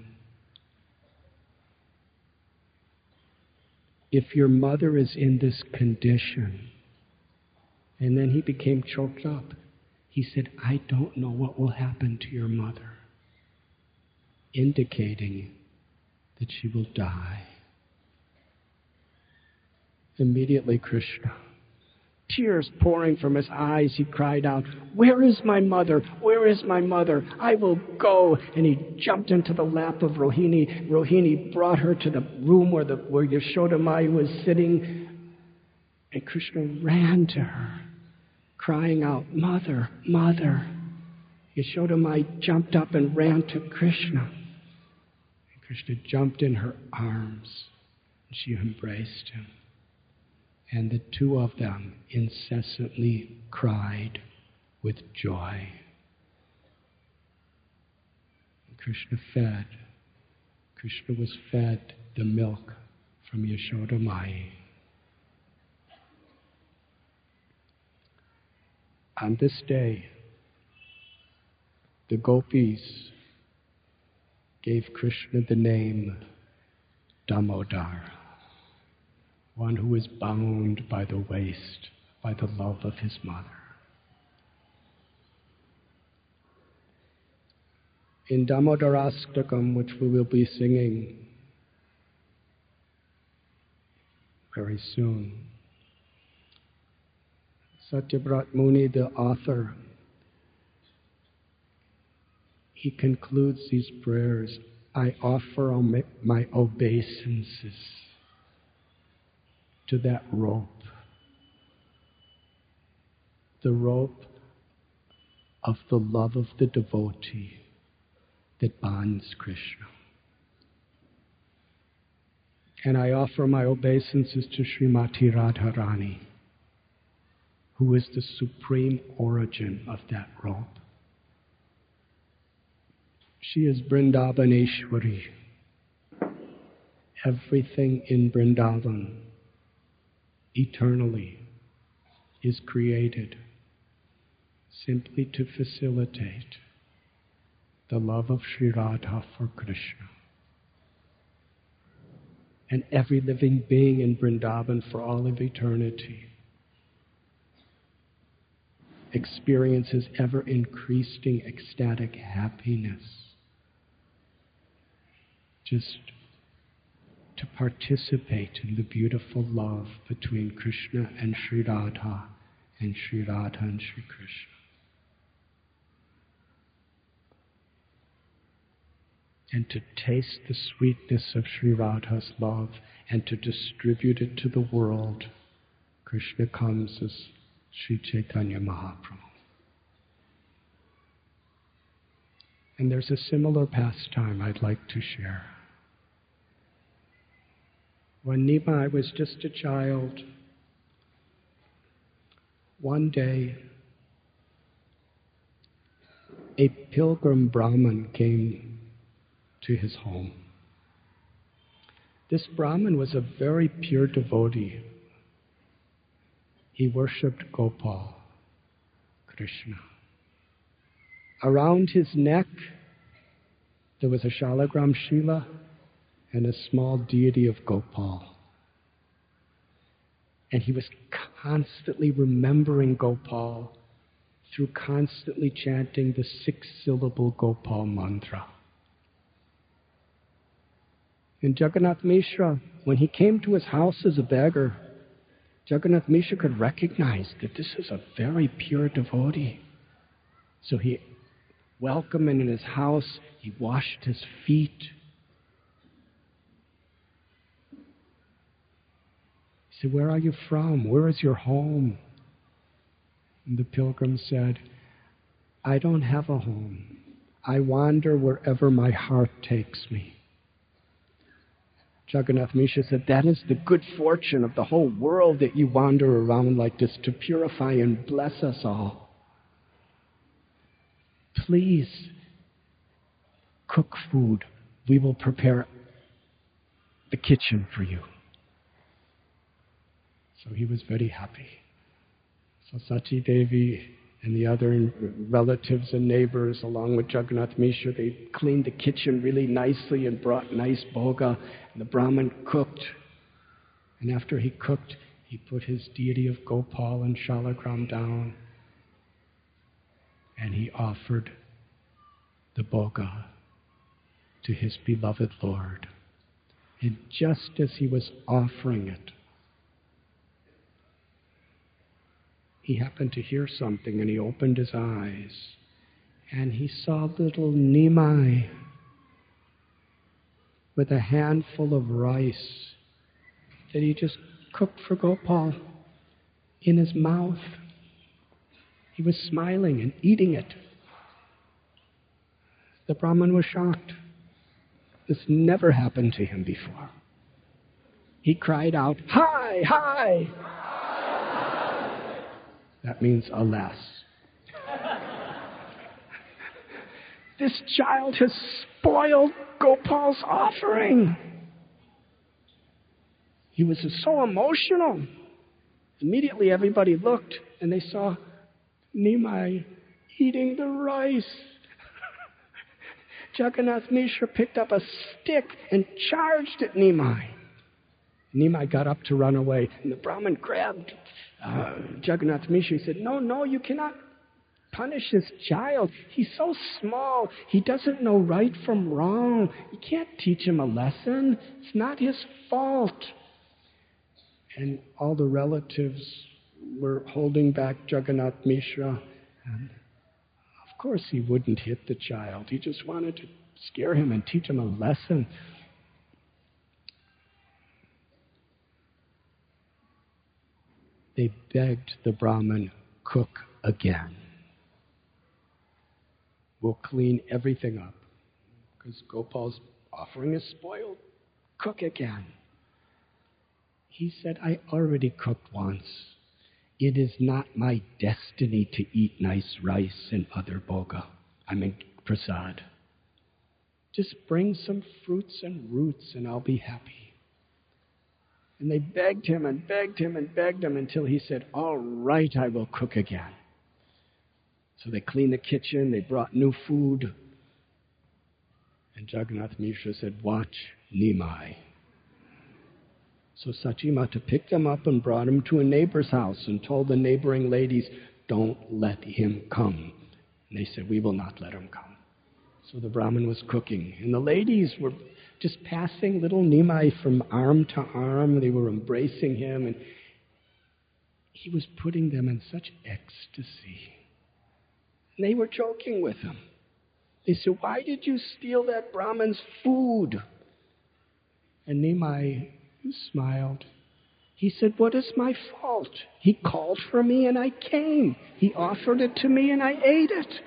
if your mother is in this condition, and then he became choked up. He said, I don't know what will happen to your mother, indicating that she will die. Immediately Krishna, tears pouring from his eyes, he cried out, where is my mother? Where is my mother? I will go. And he jumped into the lap of Rohini. Rohini brought her to the room where Yashoda Mai was sitting. And Krishna ran to her, crying out, mother, mother. Yashoda Mai jumped up and ran to Krishna. And Krishna jumped in her arms, and she embraced him. And the two of them incessantly cried with joy. And Krishna was fed the milk from Yashoda Mai. On this day, the gopis gave Krishna the name Damodar, one who is bound by the waist, by the love of his mother. In Damodarastakam, which we will be singing very soon, Satyabrat Muni, the author, he concludes these prayers, I offer my obeisances to that rope, the rope of the love of the devotee that bonds Krishna. And I offer my obeisances to Srimati Radharani, who is the supreme origin of that rope. She is Vrindavaneshwari. Everything in Vrindavan eternally is created simply to facilitate the love of Sri Radha for Krishna. And every living being in Vrindavan for all of eternity experiences ever-increasing ecstatic happiness just to participate in the beautiful love between Krishna and Sri Radha and Sri Radha and Sri Krishna. And to taste the sweetness of Sri Radha's love and to distribute it to the world, Krishna comes as Sri Chaitanya Mahaprabhu. And there's a similar pastime I'd like to share. When Nimai was just a child, one day a pilgrim Brahmin came to his home. This Brahmin was a very pure devotee. He worshipped Gopal, Krishna. Around his neck there was a Shalagram Shila and a small deity of Gopal. And he was constantly remembering Gopal through constantly chanting the 6-syllable Gopal mantra. And Jagannath Mishra, when he came to his house as a beggar, Jagannath Mishra could recognize that this is a very pure devotee. So he welcomed him in his house. He washed his feet. He said, "Where are you from? Where is your home?" And the pilgrim said, "I don't have a home. I wander wherever my heart takes me." Jagannath Mishra said, "That is the good fortune of the whole world, that you wander around like this to purify and bless us all. Please cook food. We will prepare the kitchen for you." So he was very happy. So Sati Devi and the other relatives and neighbors, along with Jagannath Mishra, they cleaned the kitchen really nicely and brought nice bhoga. And the Brahmin cooked. And after he cooked, he put his deity of Gopal and Shalagram down. And he offered the bhoga to his beloved Lord. And just as he was offering it, he happened to hear something, and he opened his eyes, and he saw little Nimai with a handful of rice that he just cooked for Gopal in his mouth. He was smiling and eating it. The Brahmin was shocked. This never happened to him before. He cried out, "Hi, hi!" That means, alas. This child has spoiled Gopal's offering. He was so emotional. Immediately everybody looked and they saw Nimai eating the rice. Jagannath Mishra picked up a stick and charged at Nimai. Nimai got up to run away, and the Brahmin grabbed Jagannath Mishra. He said, no, you cannot punish this child. He's so small. He doesn't know right from wrong. You can't teach him a lesson. It's not his fault. And all the relatives were holding back Jagannath Mishra. And of course he wouldn't hit the child. He just wanted to scare him and teach him a lesson. They begged the Brahmin, "Cook again. We'll clean everything up, because Gopal's offering is spoiled. Cook again." He said, "I already cooked once. It is not my destiny to eat nice rice and other prasad. Just bring some fruits and roots and I'll be happy." And they begged him and begged him and begged him until he said, "All right, I will cook again." So they cleaned the kitchen, they brought new food. And Jagannath Mishra said, "Watch Nimai." So Sachimata picked him up and brought him to a neighbor's house and told the neighboring ladies, "Don't let him come." And they said, "We will not let him come." So the Brahmin was cooking, and the ladies were just passing little Nimai from arm to arm. They were embracing him, and he was putting them in such ecstasy. And they were joking with him. They said, "Why did you steal that Brahmin's food?" And Nimai smiled. He said, "What is my fault? He called for me and I came. He offered it to me and I ate it."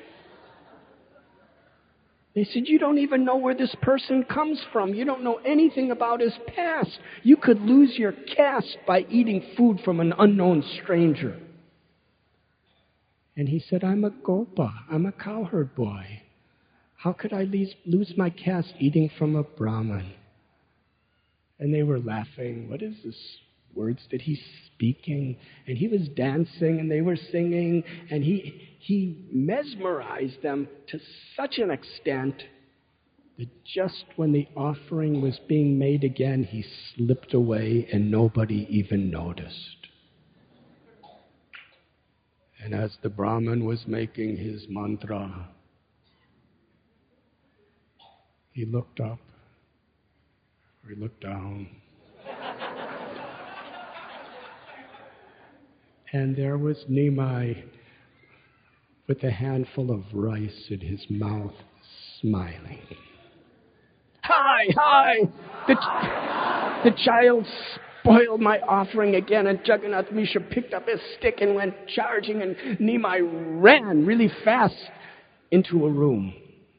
They said, "You don't even know where this person comes from. You don't know anything about his past. You could lose your caste by eating food from an unknown stranger." And he said, "I'm a Gopa. I'm a cowherd boy. How could I lose my caste eating from a Brahmin?" And they were laughing. What is this words that he's speaking? And he was dancing and they were singing, and he mesmerized them to such an extent that just when the offering was being made again, he slipped away and nobody even noticed. And as the Brahmin was making his mantra, he looked up, or he looked down, And there was Nimai with a handful of rice in his mouth, smiling. Hi! The child spoiled my offering again, and Jagannath Mishra picked up his stick and went charging, and Nimai ran really fast into a room.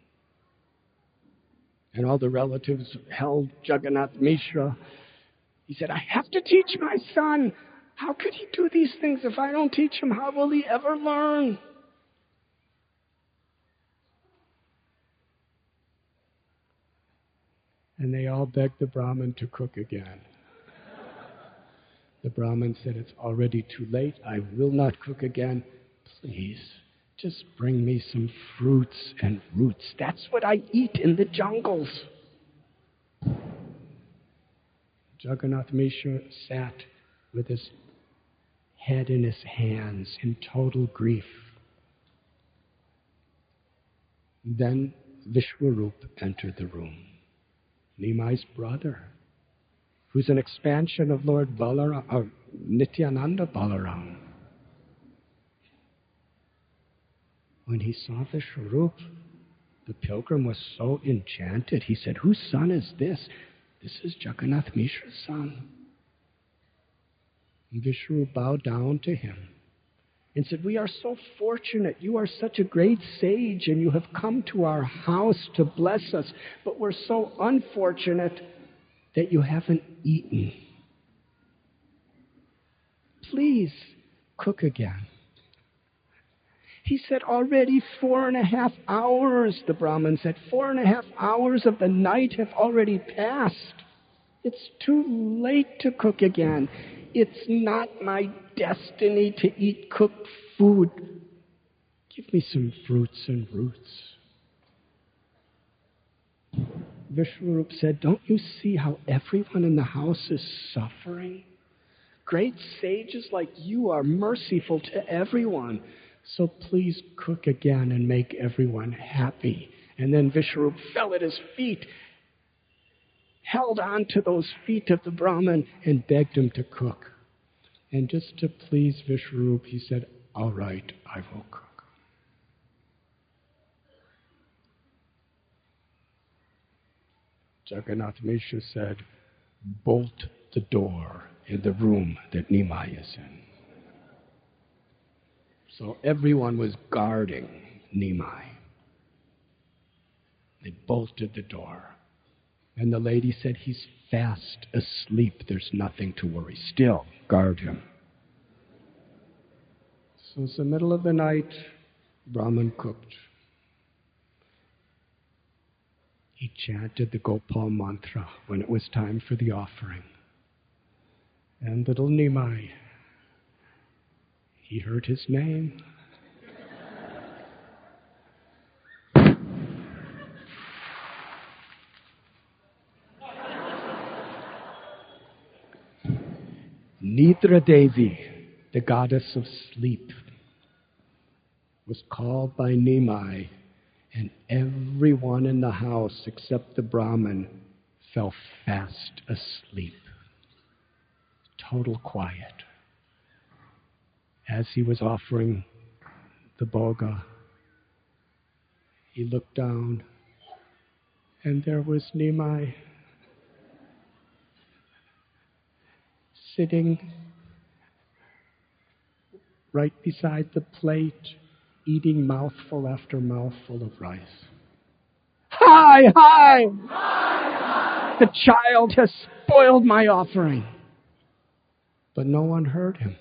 And all the relatives held Jagannath Mishra. He said, I have to teach my son. How could he do these things? If I don't teach him, how will he ever learn? And they all begged the Brahmin to cook again. The Brahmin said, it's already too late. I will not cook again. Please, just bring me some fruits and roots. That's what I eat in the jungles. Jagannath Mishra sat with his head in his hands in total grief. Then Vishwarup entered the room, Nimai's brother, who's an expansion of Lord Balaram, or Nityananda Balaram. When he saw Vishwarup, the pilgrim was so enchanted. He said, whose son is this? This is Jagannath Mishra's son. And Vishwarup bowed down to him and said, we are so fortunate. You are such a great sage, and you have come to our house to bless us. But we're so unfortunate that you haven't eaten. Please cook again. He said, already 4.5 hours, the Brahmin said. 4.5 hours of the night have already passed. It's too late to cook again. It's not my destiny to eat cooked food. Give me some fruits and roots. Vishwarup said, don't you see how everyone in the house is suffering? Great sages like you are merciful to everyone. So please cook again and make everyone happy. And then Vishwarup fell at his feet, held on to those feet of the Brahmin, and begged him to cook. And just to please Vishwarup, he said, all right, I will cook. Jagannath Mishra said, bolt the door in the room that Nimai is in. So everyone was guarding Nimai. They bolted the door. And the lady said, he's fast asleep. There's nothing to worry. Still, guard him. So it's the middle of the night. Brahman cooked. He chanted the Gopal mantra when it was time for the offering. And little Nimai, he heard his name. Nidra Devi, the goddess of sleep, was called by Nimai, and everyone in the house except the Brahmin fell fast asleep. Total quiet. As he was offering the bhoga, he looked down, and there was Nimai sitting right beside the plate, eating mouthful after mouthful of rice. Hi! The child has spoiled my offering. But no one heard him.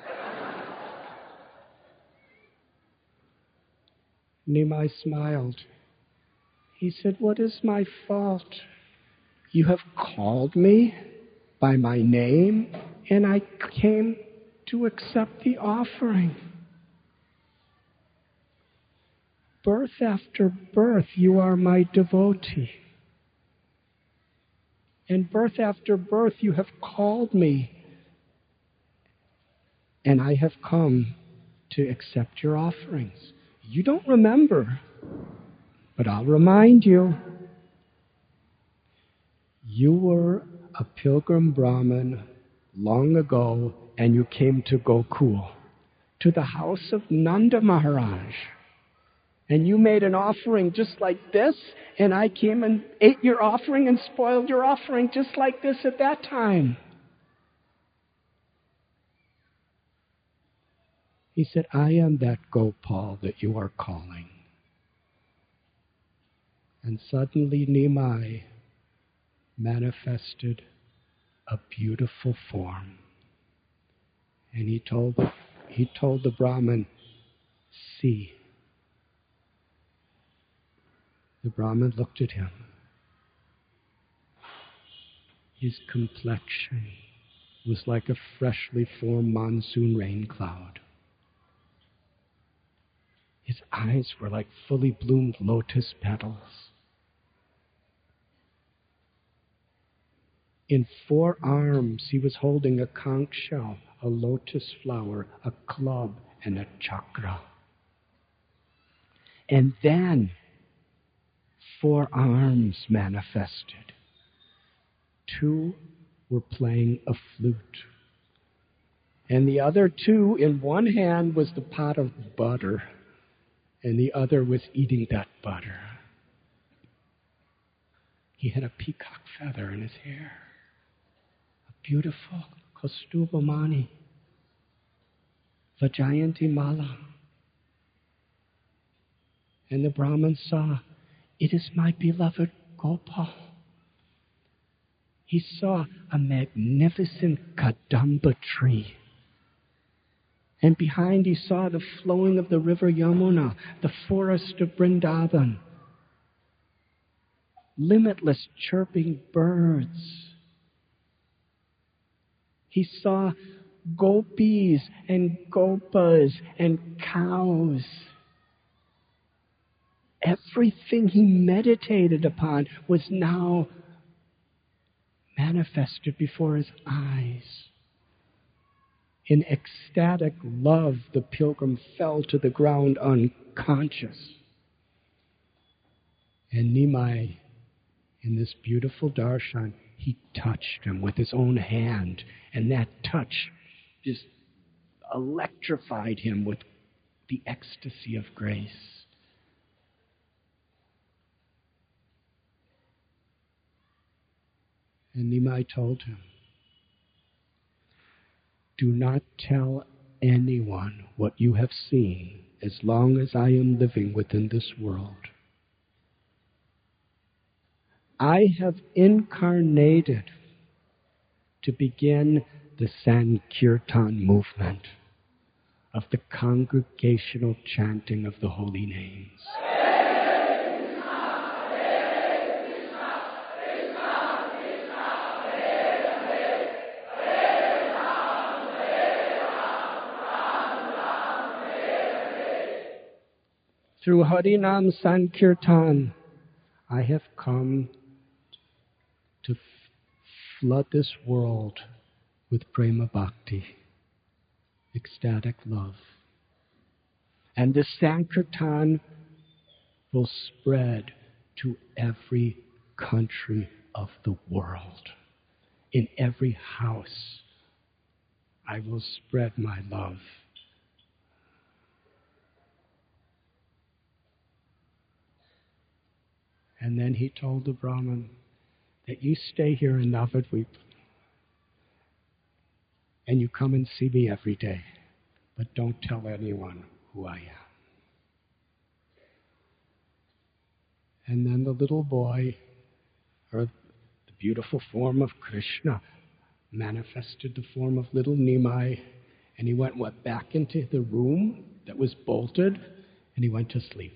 Nimai smiled. He said, what is my fault? You have called me by my name, and I came to accept the offering. Birth after birth, you are my devotee. And birth after birth, you have called me, and I have come to accept your offerings. You don't remember, but I'll remind you. You were a pilgrim Brahmin long ago, and you came to Gokul. to the house of Nanda Maharaj. And you made an offering just like this, and I came and ate your offering and spoiled your offering just like this at that time. He said, I am that Gopal that you are calling. And suddenly Nimai manifested a beautiful form. And he told the Brahmin, see. The Brahmin looked at him. His complexion was like a freshly formed monsoon rain cloud. His eyes were like fully bloomed lotus petals. In 4 arms, he was holding a conch shell, a lotus flower, a club, and a chakra. And then 4 arms manifested. 2 were playing a flute. And the other 2, in one hand was the pot of butter, and the other was eating that butter. He had a peacock feather in his hair, a beautiful Kaustubhamani, Vajayanti Mala. And the Brahmin saw, it is my beloved Gopal. He saw a magnificent Kadamba tree. And behind he saw the flowing of the river Yamuna, the forest of Vrindavan, limitless chirping birds. He saw gopis and gopas and cows. Everything he meditated upon was now manifested before his eyes. In ecstatic love, the pilgrim fell to the ground unconscious. And Nimai, in this beautiful darshan, he touched him with his own hand, and that touch just electrified him with the ecstasy of grace. And Nimai told him, do not tell anyone what you have seen as long as I am living within this world. I have incarnated to begin the Sankirtan movement of the congregational chanting of the holy names. Through Harinam Sankirtan, I have come to flood this world with prema bhakti, ecstatic love. And this Sankirtan will spread to every country of the world. In every house, I will spread my love. And then he told the Brahmin that you stay here in Navadvip and you come and see me every day, but don't tell anyone who I am. And then the little boy, or the beautiful form of Krishna, manifested the form of little Nimai, and he went back into the room that was bolted, and he went to sleep.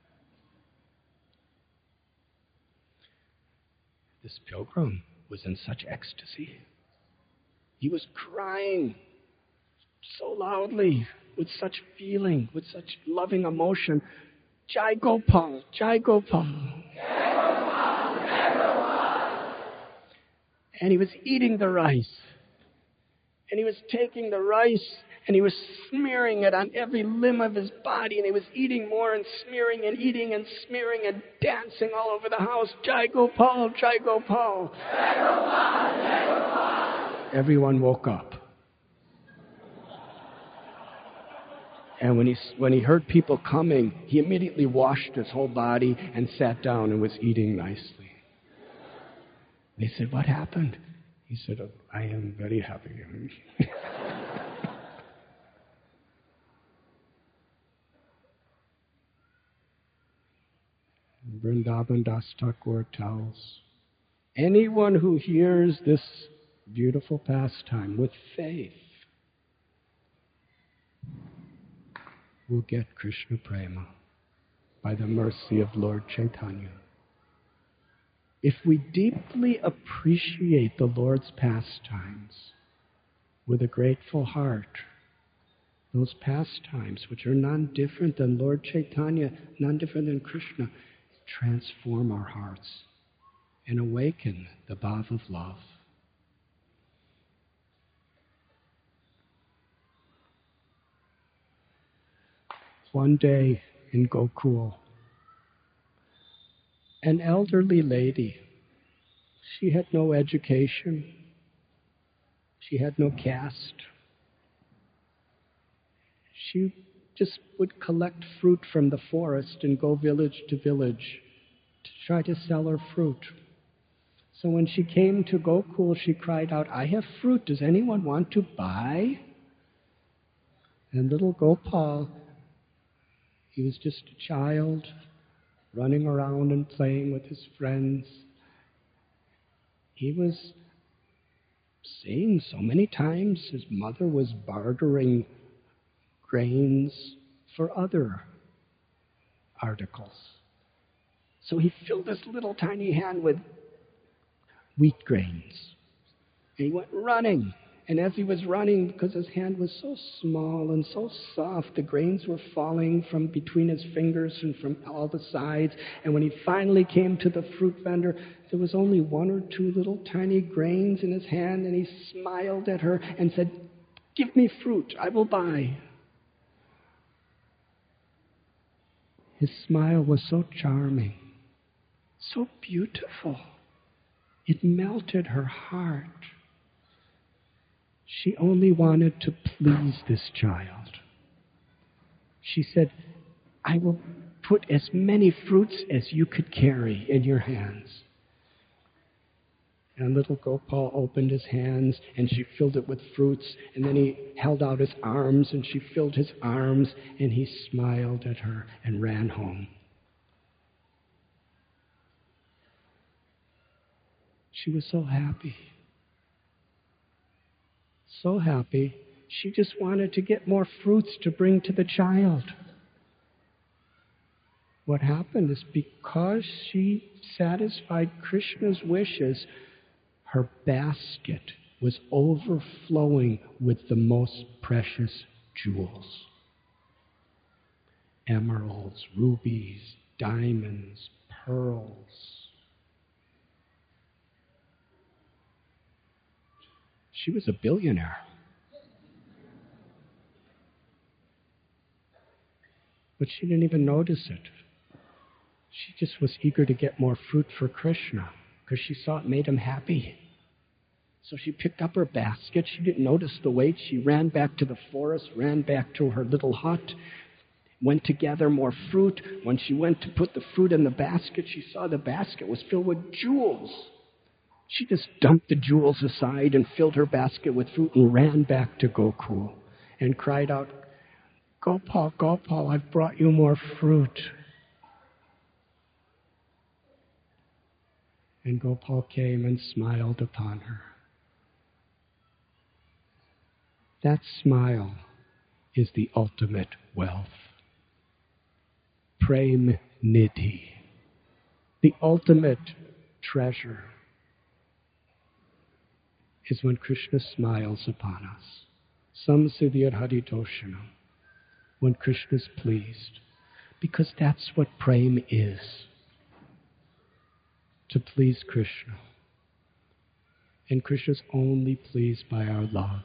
This pilgrim was in such ecstasy. He was crying so loudly, with such feeling, with such loving emotion. Jai Gopal, Jai Gopal. Jai Gopal, Jai Gopal. And he was eating the rice. And he was taking the rice and he was smearing it on every limb of his body, and he was eating more and smearing and eating and smearing and dancing all over the house. Jai Gopal, Jai Gopal. Jai Gopal, Jai Gopal. Everyone woke up. And when he heard people coming, he immediately washed his whole body and sat down and was eating nicely. They said, "What happened?" He said, "Oh, I am very happy." Vrindavan Das Thakur tells, anyone who hears this beautiful pastime with faith will get Krishna Prema by the mercy of Lord Chaitanya. If we deeply appreciate the Lord's pastimes with a grateful heart, those pastimes which are none different than Lord Chaitanya, none different than Krishna, transform our hearts and awaken the bhav of love. One day in Gokul, an elderly lady, she had no education, she had no caste. She just would collect fruit from the forest and go village to village to try to sell her fruit. So when she came to Gokul, she cried out, "I have fruit, does anyone want to buy?" And little Gopal, he was just a child, running around and playing with his friends. He was seeing so many times his mother was bartering grains for other articles. So he filled his little tiny hand with wheat grains. And he went running. And as he was running, because his hand was so small and so soft, the grains were falling from between his fingers and from all the sides. And when he finally came to the fruit vendor, there was only one or two little tiny grains in his hand, and he smiled at her and said, "Give me fruit, I will buy." His smile was so charming, so beautiful. It melted her heart. She only wanted to please this child. She said, "I will put as many fruits as you could carry in your hands." And little Gopal opened his hands, and she filled it with fruits, and then he held out his arms, and she filled his arms, and he smiled at her and ran home. She was so happy. So happy, she just wanted to get more fruits to bring to the child. What happened is because she satisfied Krishna's wishes, her basket was overflowing with the most precious jewels. Emeralds, rubies, diamonds, pearls. She was a billionaire. But she didn't even notice it. She just was eager to get more fruit for Krishna because she saw it made him happy. So she picked up her basket. She didn't notice the weight. She ran back to the forest, ran back to her little hut, went to gather more fruit. When she went to put the fruit in the basket, she saw the basket was filled with jewels. She just dumped the jewels aside and filled her basket with fruit and ran back to Gokul and cried out, "Gopal, Gopal, I've brought you more fruit." And Gopal came and smiled upon her. That smile is the ultimate wealth. Prem Nidhi, the ultimate treasure, is when Krishna smiles upon us. Samsiddhir Haritoshanam, when Krishna is pleased. Because that's what prem is. To please Krishna. And Krishna is only pleased by our love.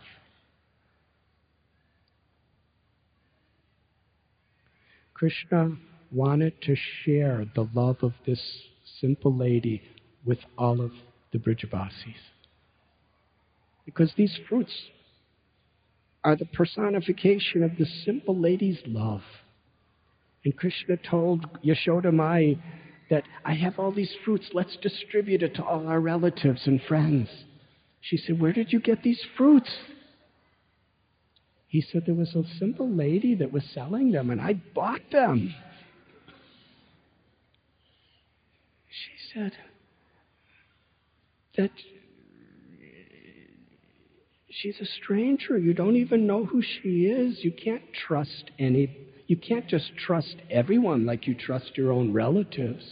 Krishna wanted to share the love of this simple lady with all of the Brijavasis. Because these fruits, are the personification of the simple lady's love. And Krishna told Yashoda Mai that I have all these fruits, let's distribute it to all our relatives and friends. She said, where did you get these fruits? He said, there was a simple lady that was selling them and I bought them. She said that she's a stranger. You don't even know who she is. You can't just trust everyone like you trust your own relatives.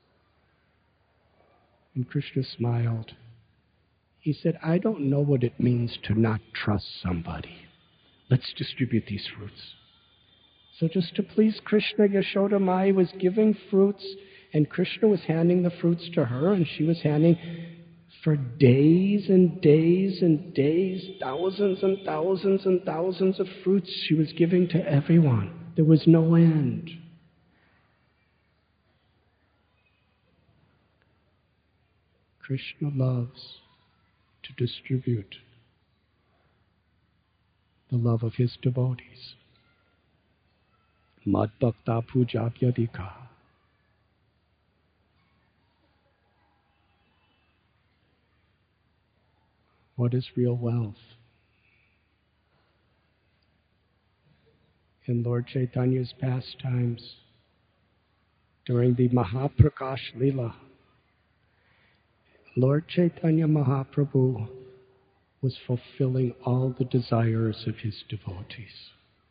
And Krishna smiled. He said, I don't know what it means to not trust somebody. Let's distribute these fruits. So just to please Krishna, Yashoda Mai was giving fruits, and Krishna was handing the fruits to her, and she was handing for days and days and days, thousands and thousands and thousands of fruits she was giving to everyone. There was no end. Krishna loves to distribute the love of his devotees. Mad bhakta pujavyadika. What is real wealth? In Lord Chaitanya's pastimes, during the Mahaprakash Leela, Lord Chaitanya Mahaprabhu was fulfilling all the desires of his devotees.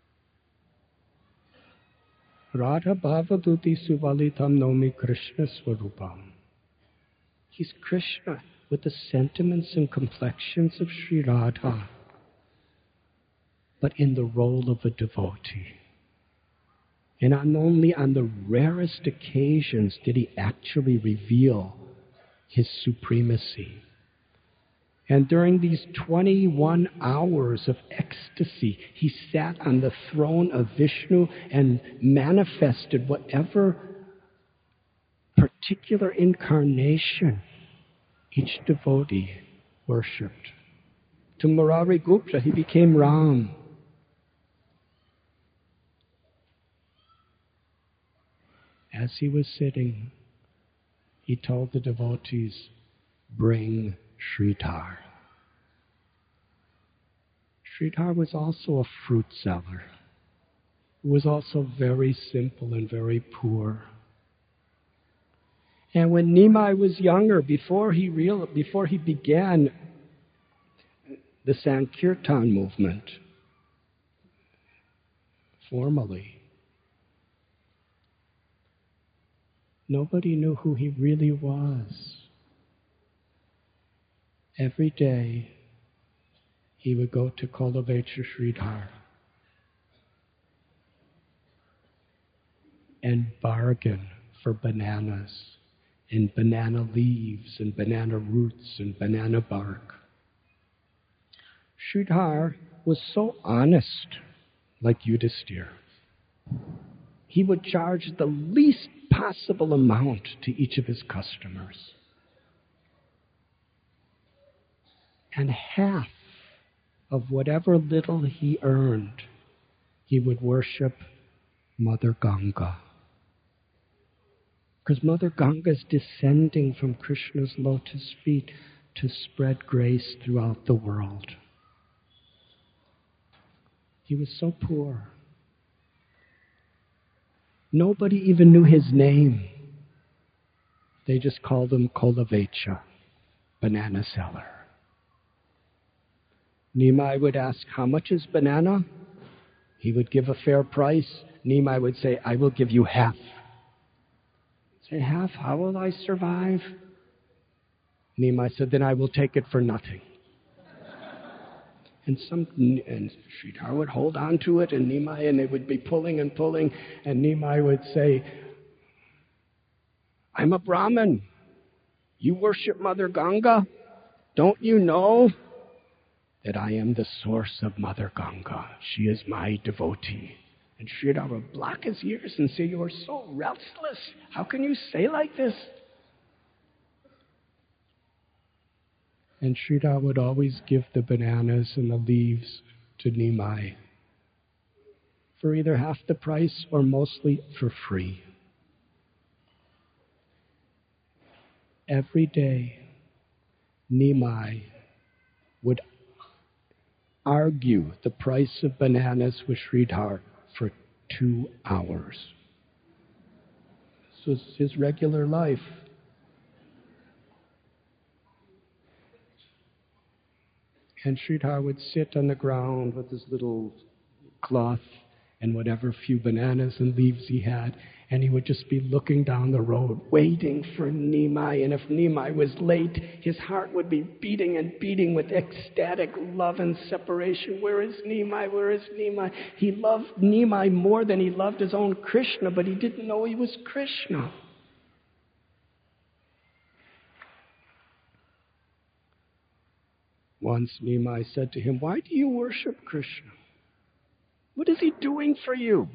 Radha Bhavaduti Suvalitam Nomi Krishna Swarupam. He's Krishna with the sentiments and complexions of Sri Radha, but in the role of a devotee. And only on the rarest occasions did he actually reveal his supremacy. And during these 21 hours of ecstasy, he sat on the throne of Vishnu and manifested whatever particular incarnation each devotee worshipped. To Murari Gupta, he became Ram. As he was sitting, he told the devotees, bring Sridhar. Sridhar was also a fruit seller, who was also very simple and very poor. And when Nimai was younger, before he began the Sankirtan movement formally, nobody knew who he really was. Every day, he would go to Kolavecha Sridhar and bargain for bananas and banana leaves and banana roots and banana bark. Sridhar was so honest, like Yudhisthira. He would charge the least possible amount to each of his customers. And half of whatever little he earned, he would worship Mother Ganga. Because Mother Ganga is descending from Krishna's lotus feet to spread grace throughout the world. He was so poor. Nobody even knew his name. They just called him Kolavecha, banana seller. Nimai would ask, how much is banana? He would give a fair price. Nimai would say, I will give you half. Say, half? How will I survive? Nimai said, then I will take it for nothing. And Sridhar would hold on to it, and Nimai, and they would be pulling and pulling, and Nimai would say, I'm a Brahmin. You worship Mother Ganga? Don't you know that I am the source of Mother Ganga? She is my devotee. And Sridhar would block his ears and say, you are so restless. How can you say like this? And Sridhar would always give the bananas and the leaves to Nimai for either half the price or mostly for free. Every day, Nimai would argue the price of bananas with Sridhar for 2 hours. This was his regular life. And Sridhar would sit on the ground with his little cloth and whatever few bananas and leaves he had, and he would just be looking down the road, waiting for Nimai. And if Nimai was late, his heart would be beating and beating with ecstatic love and separation. Where is Nimai? Where is Nimai? He loved Nimai more than he loved his own Krishna, but he didn't know he was Krishna. Once Nimai said to him, "Why do you worship Krishna? What is he doing for you?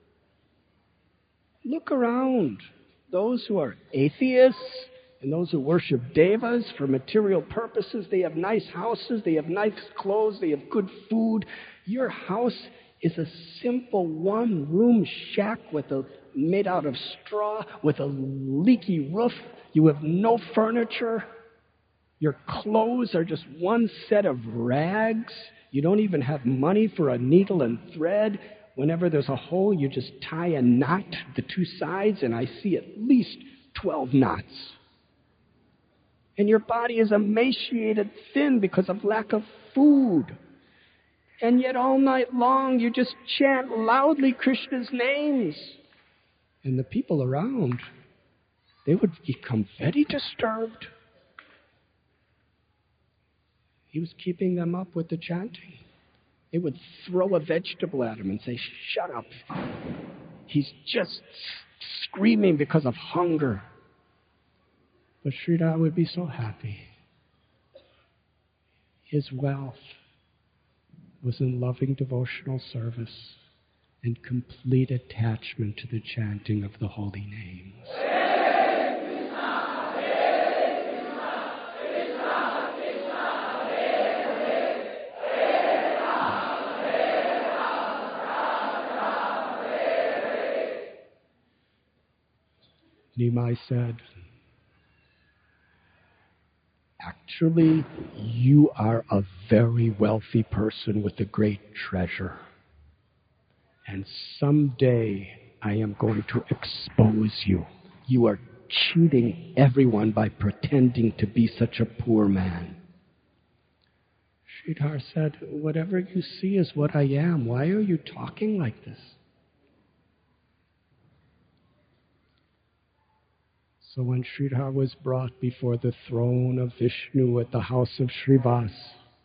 Look around. Those who are atheists and those who worship devas for material purposes, they have nice houses, they have nice clothes, they have good food. Your house is a simple one-room shack made out of straw with a leaky roof. You have no furniture. Your clothes are just one set of rags. You don't even have money for a needle and thread. Whenever there's a hole, you just tie a knot to the two sides, and I see at least 12 knots. And your body is emaciated, thin because of lack of food. And yet all night long, you just chant loudly Krishna's names." And the people around, they would become very disturbed. He was keeping them up with the chanting. They would throw a vegetable at him and say, "Shut up. He's just screaming because of hunger." But Sridhar would be so happy. His wealth was in loving devotional service and complete attachment to the chanting of the holy names. Nimai said, "Actually, you are a very wealthy person with a great treasure. And someday I am going to expose you. You are cheating everyone by pretending to be such a poor man." Sridhar said, "Whatever you see is what I am. Why are you talking like this?" So when Sridhar was brought before the throne of Vishnu at the house of Srivas,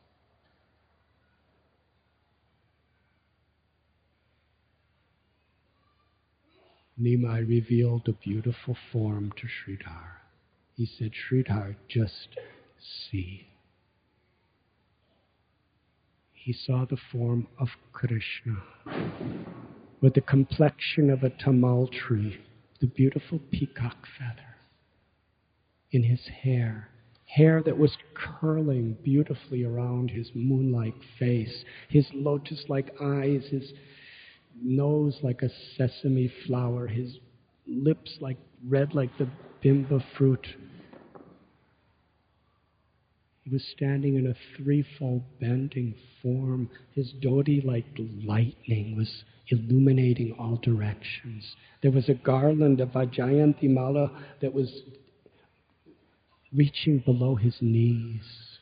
Nimai revealed a beautiful form to Sridhar. He said, "Sridhar, just see." He saw the form of Krishna with the complexion of a tamal tree, the beautiful peacock feather in his hair that was curling beautifully around his moon-like face, his lotus-like eyes, his nose like a sesame flower, his lips like red like the bimba fruit. He was standing in a threefold bending form. His dhoti like lightning was illuminating all directions. There was a garland of Vajayanti Mala that was reaching below his knees.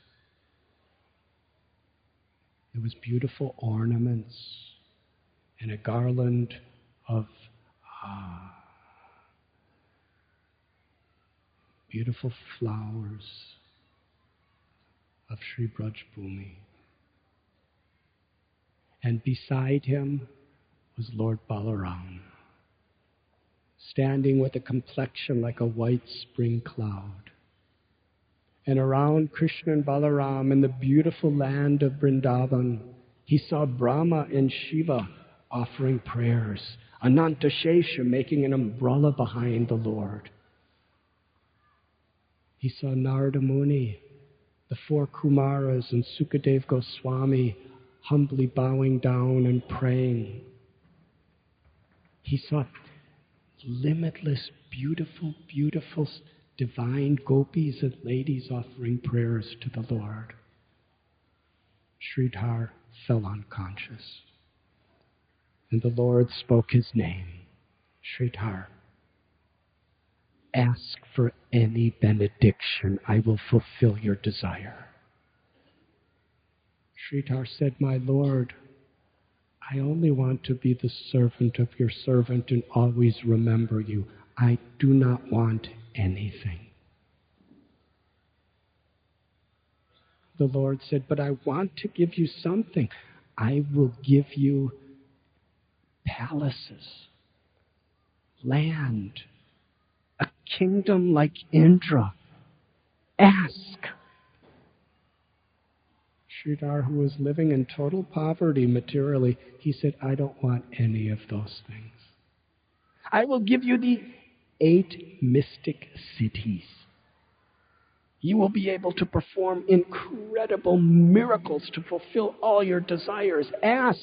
There was beautiful ornaments and a garland of beautiful flowers of Sri Braj Bhumi. And beside him was Lord Balaram, standing with a complexion like a white spring cloud. And around Krishna and Balaram in the beautiful land of Vrindavan, he saw Brahma and Shiva offering prayers, Ananta Shesha making an umbrella behind the Lord. He saw Narada Muni, the four Kumaras, and Sukadev Goswami humbly bowing down and praying, he saw limitless, beautiful, beautiful divine gopis and ladies offering prayers to the Lord. Sridhar fell unconscious, and the Lord spoke his name. Sridhar, ask for any benediction. I will fulfill your desire. Sridhar said, my Lord, I only want to be the servant of your servant and always remember you. I do not want anything. The Lord said, but I want to give you something. I will give you palaces, land, a kingdom like Indra. Ask. Sridhar, who was living in total poverty materially, he said, I don't want any of those things. I will give you the 8 mystic cities. You will be able to perform incredible miracles to fulfill all your desires. Ask.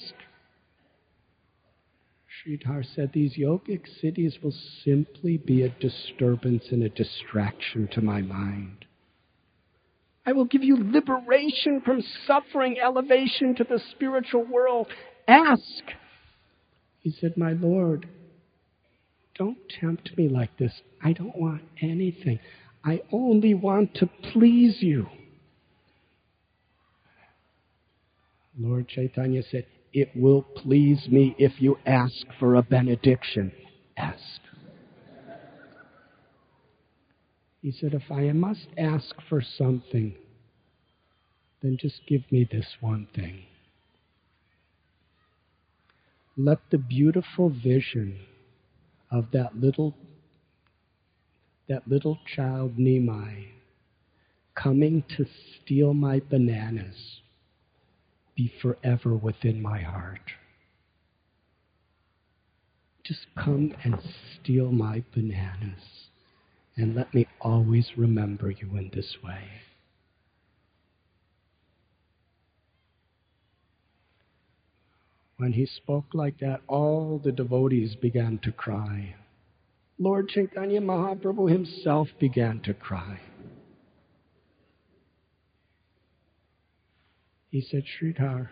Sridhar said, these yogic cities will simply be a disturbance and a distraction to my mind. I will give you liberation from suffering, elevation to the spiritual world. Ask. He said, my Lord, don't tempt me like this. I don't want anything. I only want to please you. Lord Chaitanya said, it will please me if you ask for a benediction. Ask. He said, if I must ask for something, then just give me this one thing. Let the beautiful vision of that little child Nimai coming to steal my bananas be forever within my heart. Just come and steal my bananas. And let me always remember you in this way. When he spoke like that, all the devotees began to cry. Lord Chaitanya Mahaprabhu himself began to cry. He said, Sridhar,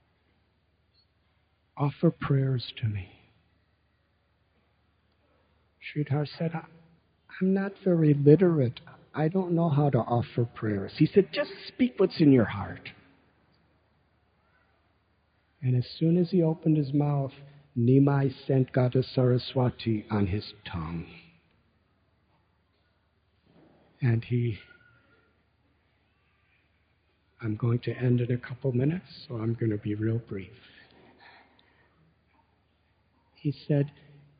offer prayers to me. Sridhar said, I'm not very literate. I don't know how to offer prayers. He said, just speak what's in your heart. And as soon as he opened his mouth, Nimai sent Gata Saraswati on his tongue. And I'm going to end in a couple minutes, so I'm going to be real brief. He said,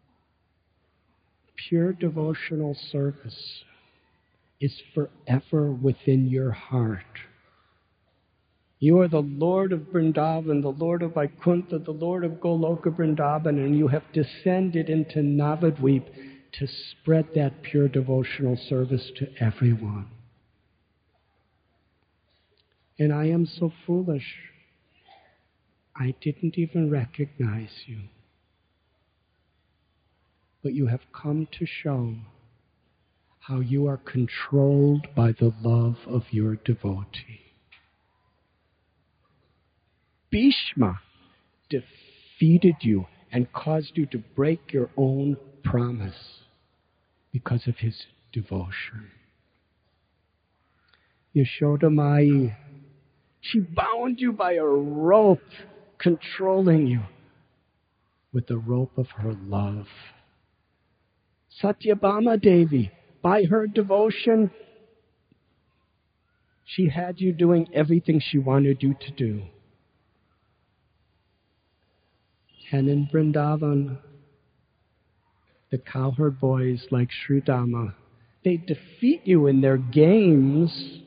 pure devotional service is forever within your heart. You are the Lord of Vrindavan, the Lord of Vaikuntha, the Lord of Goloka Vrindavan, and you have descended into Navadvip to spread that pure devotional service to everyone. And I am so foolish, I didn't even recognize you. But you have come to show how you are controlled by the love of your devotee. Bhishma defeated you and caused you to break your own promise because of his devotion. Yashoda Mai, she bound you by a rope, controlling you with the rope of her love. Satyabhama Devi, by her devotion, she had you doing everything she wanted you to do. And in Vrindavan, the cowherd boys like Sridama, they defeat you in their games.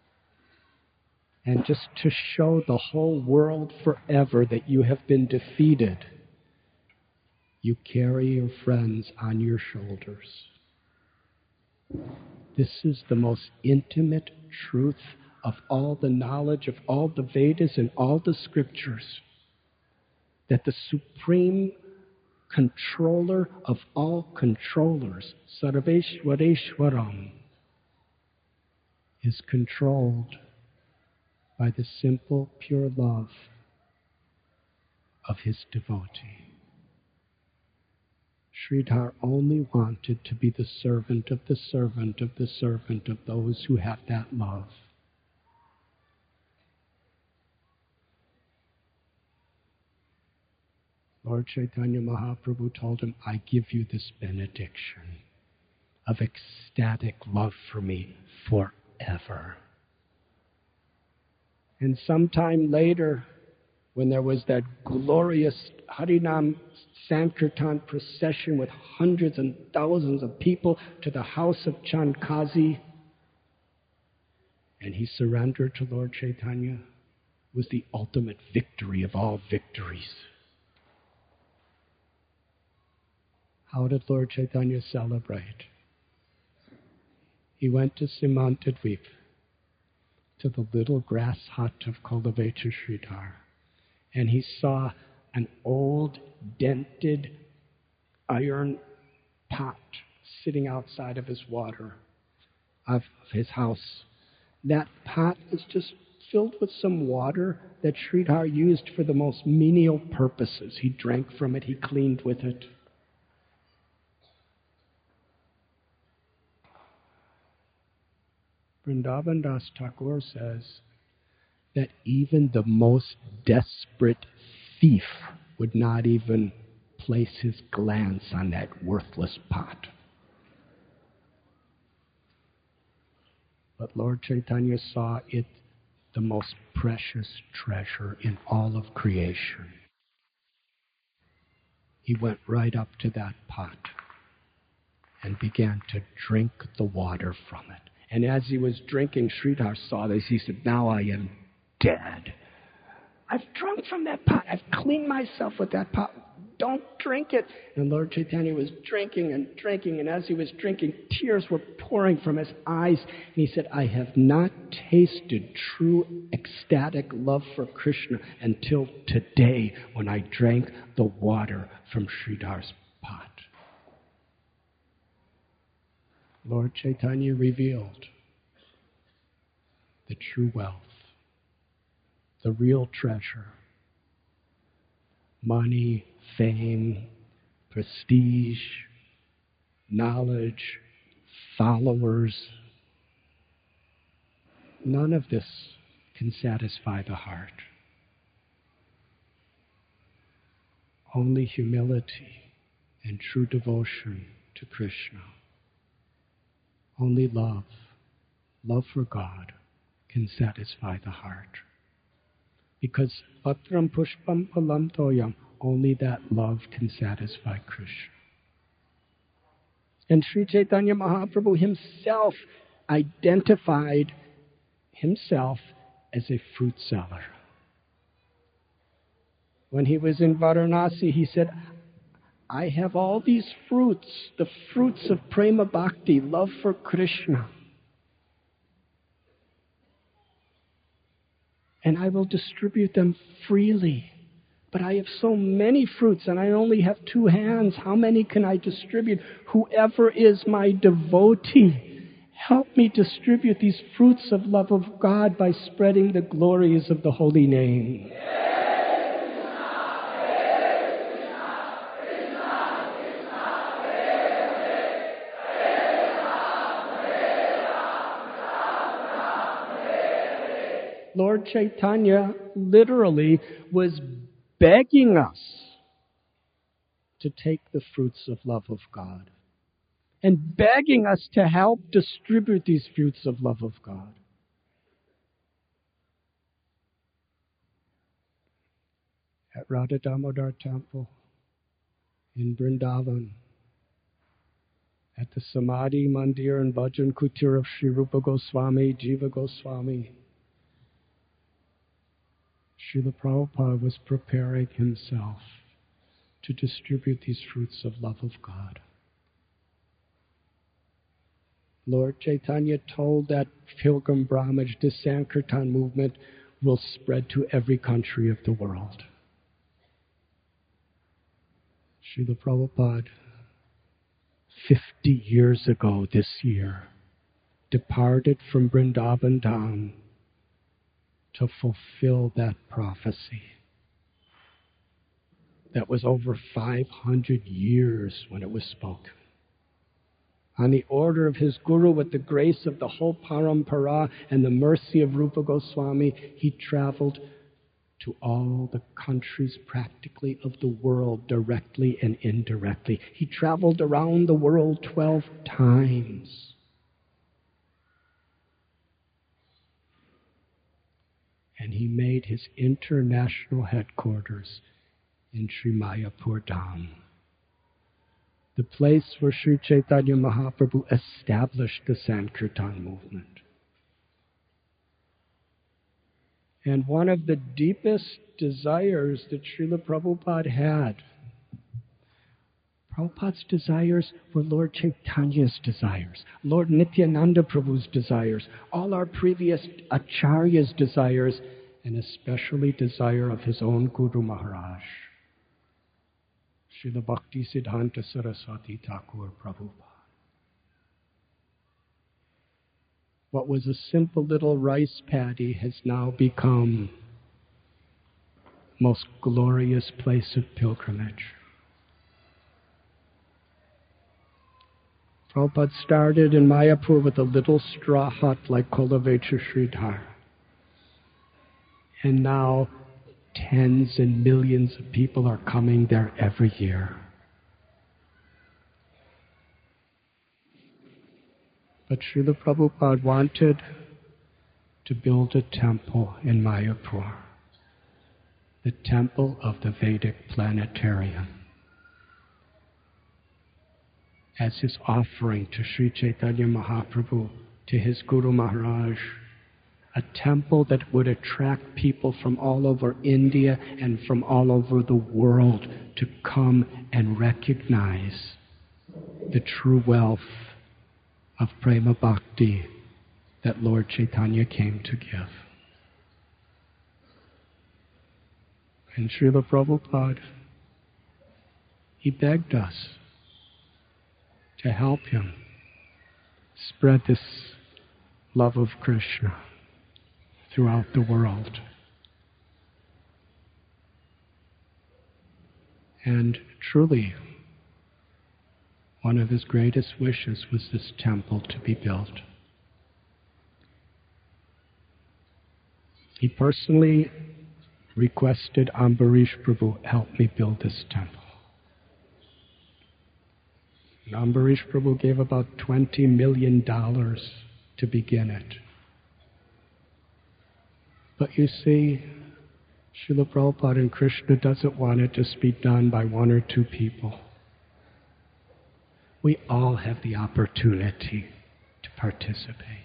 And just to show the whole world forever that you have been defeated, you carry your friends on your shoulders. This is the most intimate truth of all the knowledge of all the Vedas and all the scriptures, that the supreme controller of all controllers, Sarveshwareshwaram, is controlled by the simple, pure love of his devotee. Sridhar only wanted to be the servant of the servant of the servant of those who have that love. Lord Chaitanya Mahaprabhu told him, I give you this benediction of ecstatic love for me forever. And sometime later, when there was that glorious Harinam Sankirtan procession with hundreds and thousands of people to the house of Chandkazi, and he surrendered to Lord Chaitanya, was the ultimate victory of all victories. How did Lord Chaitanya celebrate? He went to Simantadweep, to the little grass hut of Kulaveta Sridhar, and he saw an old, dented iron pot sitting outside of his his house. That pot was just filled with some water that Sridhar used for the most menial purposes. He drank from it, he cleaned with it. Vrindavan Das Thakur says that even the most desperate thief would not even place his glance on that worthless pot. But Lord Chaitanya saw it the most precious treasure in all of creation. He went right up to that pot and began to drink the water from it. And as he was drinking, Sridhar saw this. He said, now I am dead. I've drunk from that pot. I've cleaned myself with that pot. Don't drink it. And Lord Chaitanya was drinking and drinking. And as he was drinking, tears were pouring from his eyes. And he said, I have not tasted true ecstatic love for Krishna until today when I drank the water from Sridhar's pot. Lord Chaitanya revealed the true wealth, the real treasure. Money, fame, prestige, knowledge, followers. None of this can satisfy the heart. Only humility and true devotion to Krishna. Only love for God, can satisfy the heart. Because patram pushpam phalam toyam, only that love can satisfy Krishna. And Sri Chaitanya Mahaprabhu himself identified himself as a fruit seller. When he was in Varanasi, he said, I have all these fruits, the fruits of prema bhakti, love for Krishna. And I will distribute them freely. But I have so many fruits and I only have 2 hands. How many can I distribute? Whoever is my devotee, help me distribute these fruits of love of God by spreading the glories of the holy name. Lord Chaitanya literally was begging us to take the fruits of love of God and begging us to help distribute these fruits of love of God. At Radha Damodar Temple in Vrindavan, at the Samadhi Mandir and Bhajan Kutir of Sri Rupa Goswami, Jiva Goswami, Srila Prabhupada was preparing himself to distribute these fruits of love of God. Lord Chaitanya told that Pilgrim Brahmaj, this Sankirtan movement will spread to every country of the world. Srila Prabhupada, 50 years ago this year, departed from Vrindavan Dham to fulfill that prophecy. That was over 500 years when it was spoken. On the order of his Guru, with the grace of the whole Parampara and the mercy of Rupa Goswami, he traveled to all the countries practically of the world, directly and indirectly. He traveled around the world 12 times. And he made his international headquarters in Sri Mayapur Dham, the place where Sri Chaitanya Mahaprabhu established the Sankirtan movement. And one of the deepest desires that Srila Prabhupada had, Prabhupada's desires were Lord Chaitanya's desires, Lord Nityananda Prabhu's desires, all our previous Acharyas' desires, and especially desire of his own Guru Maharaj, Srila Bhakti Siddhanta Saraswati Thakur Prabhupada. What was a simple little rice paddy has now become most glorious place of pilgrimage. Prabhupada started in Mayapur with a little straw hut like Kolavecha Sridhar. And now tens and millions of people are coming there every year. But Srila Prabhupada wanted to build a temple in Mayapur, the temple of the Vedic planetarium, as his offering to Sri Chaitanya Mahaprabhu, to his Guru Maharaj, a temple that would attract people from all over India and from all over the world to come and recognize the true wealth of Prema Bhakti that Lord Chaitanya came to give. And Srila Prabhupada, he begged us to help him spread this love of Krishna throughout the world. And truly, one of his greatest wishes was this temple to be built. He personally requested Ambarish Prabhu, help me build this temple. And Ambarish Prabhu gave about $20 million to begin it. But you see, Srila Prabhupada and Krishna doesn't want it to be done by one or two people. We all have the opportunity to participate.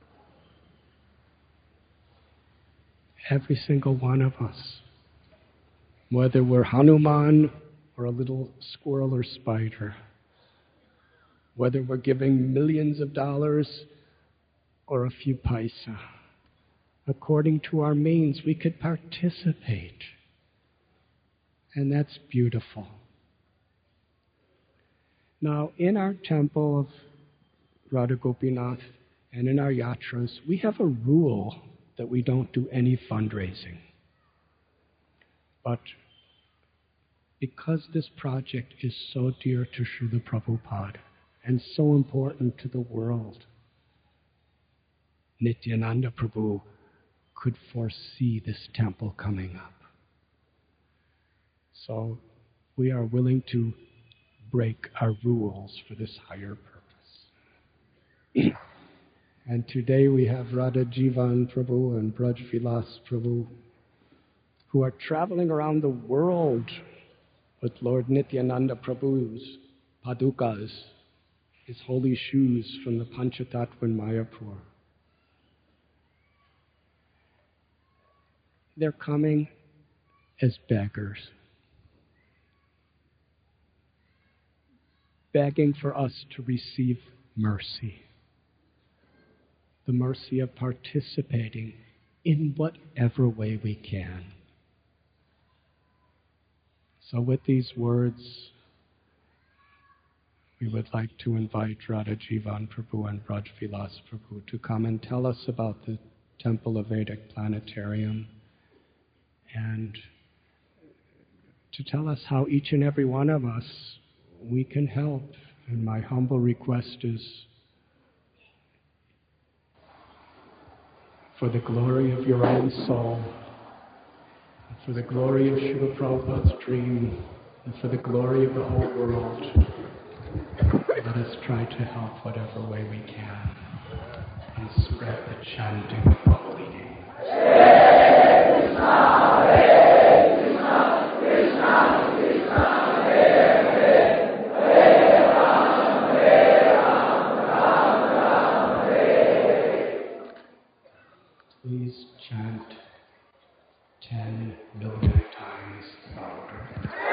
Every single one of us. Whether we're Hanuman or a little squirrel or spider. Whether we're giving millions of dollars or a few paisa. According to our means, we could participate. And that's beautiful. Now, in our temple of Radha Gopinath and in our yatras, we have a rule that we don't do any fundraising. But because this project is so dear to Srila Prabhupada and so important to the world, Nityananda Prabhu could foresee this temple coming up. So we are willing to break our rules for this higher purpose. And today we have Radha Jivan Prabhu and Braj Vilas Prabhu, who are traveling around the world with Lord Nityananda Prabhu's padukas, his holy shoes from the Panchatattva in Mayapur. They're coming as beggars, begging for us to receive mercy. the mercy of participating in whatever way we can. So with these words, we would like to invite Radha Jivan Prabhu and Braj Vilas Prabhu to come and tell us about the Temple of Vedic Planetarium and to tell us how each and every one of us, we can help. And my humble request is, for the glory of your own soul, and for the glory of Srila Prabhupada's dream, and for the glory of the whole world, let us try to help whatever way we can and spread the chanting of the holy name. Hare Krishna, Hare Krishna, Krishna Krishna, Hare Hare, Hare Rama, Hare Rama, Rama Rama, Hare Hare. Please chant 10 million times louder.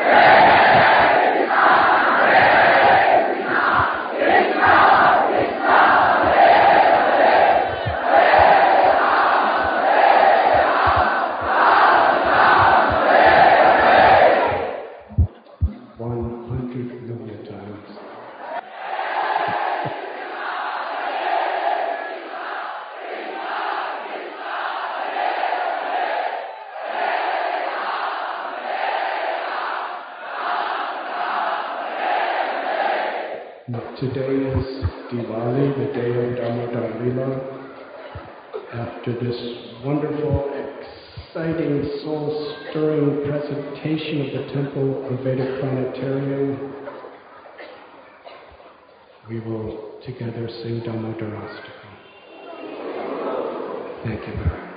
Today is Diwali, the day of Damodar Lila. After this wonderful, exciting, soul-stirring presentation of the Temple of Vedic Planetarium, we will together sing Damodarastaka. Thank you very much.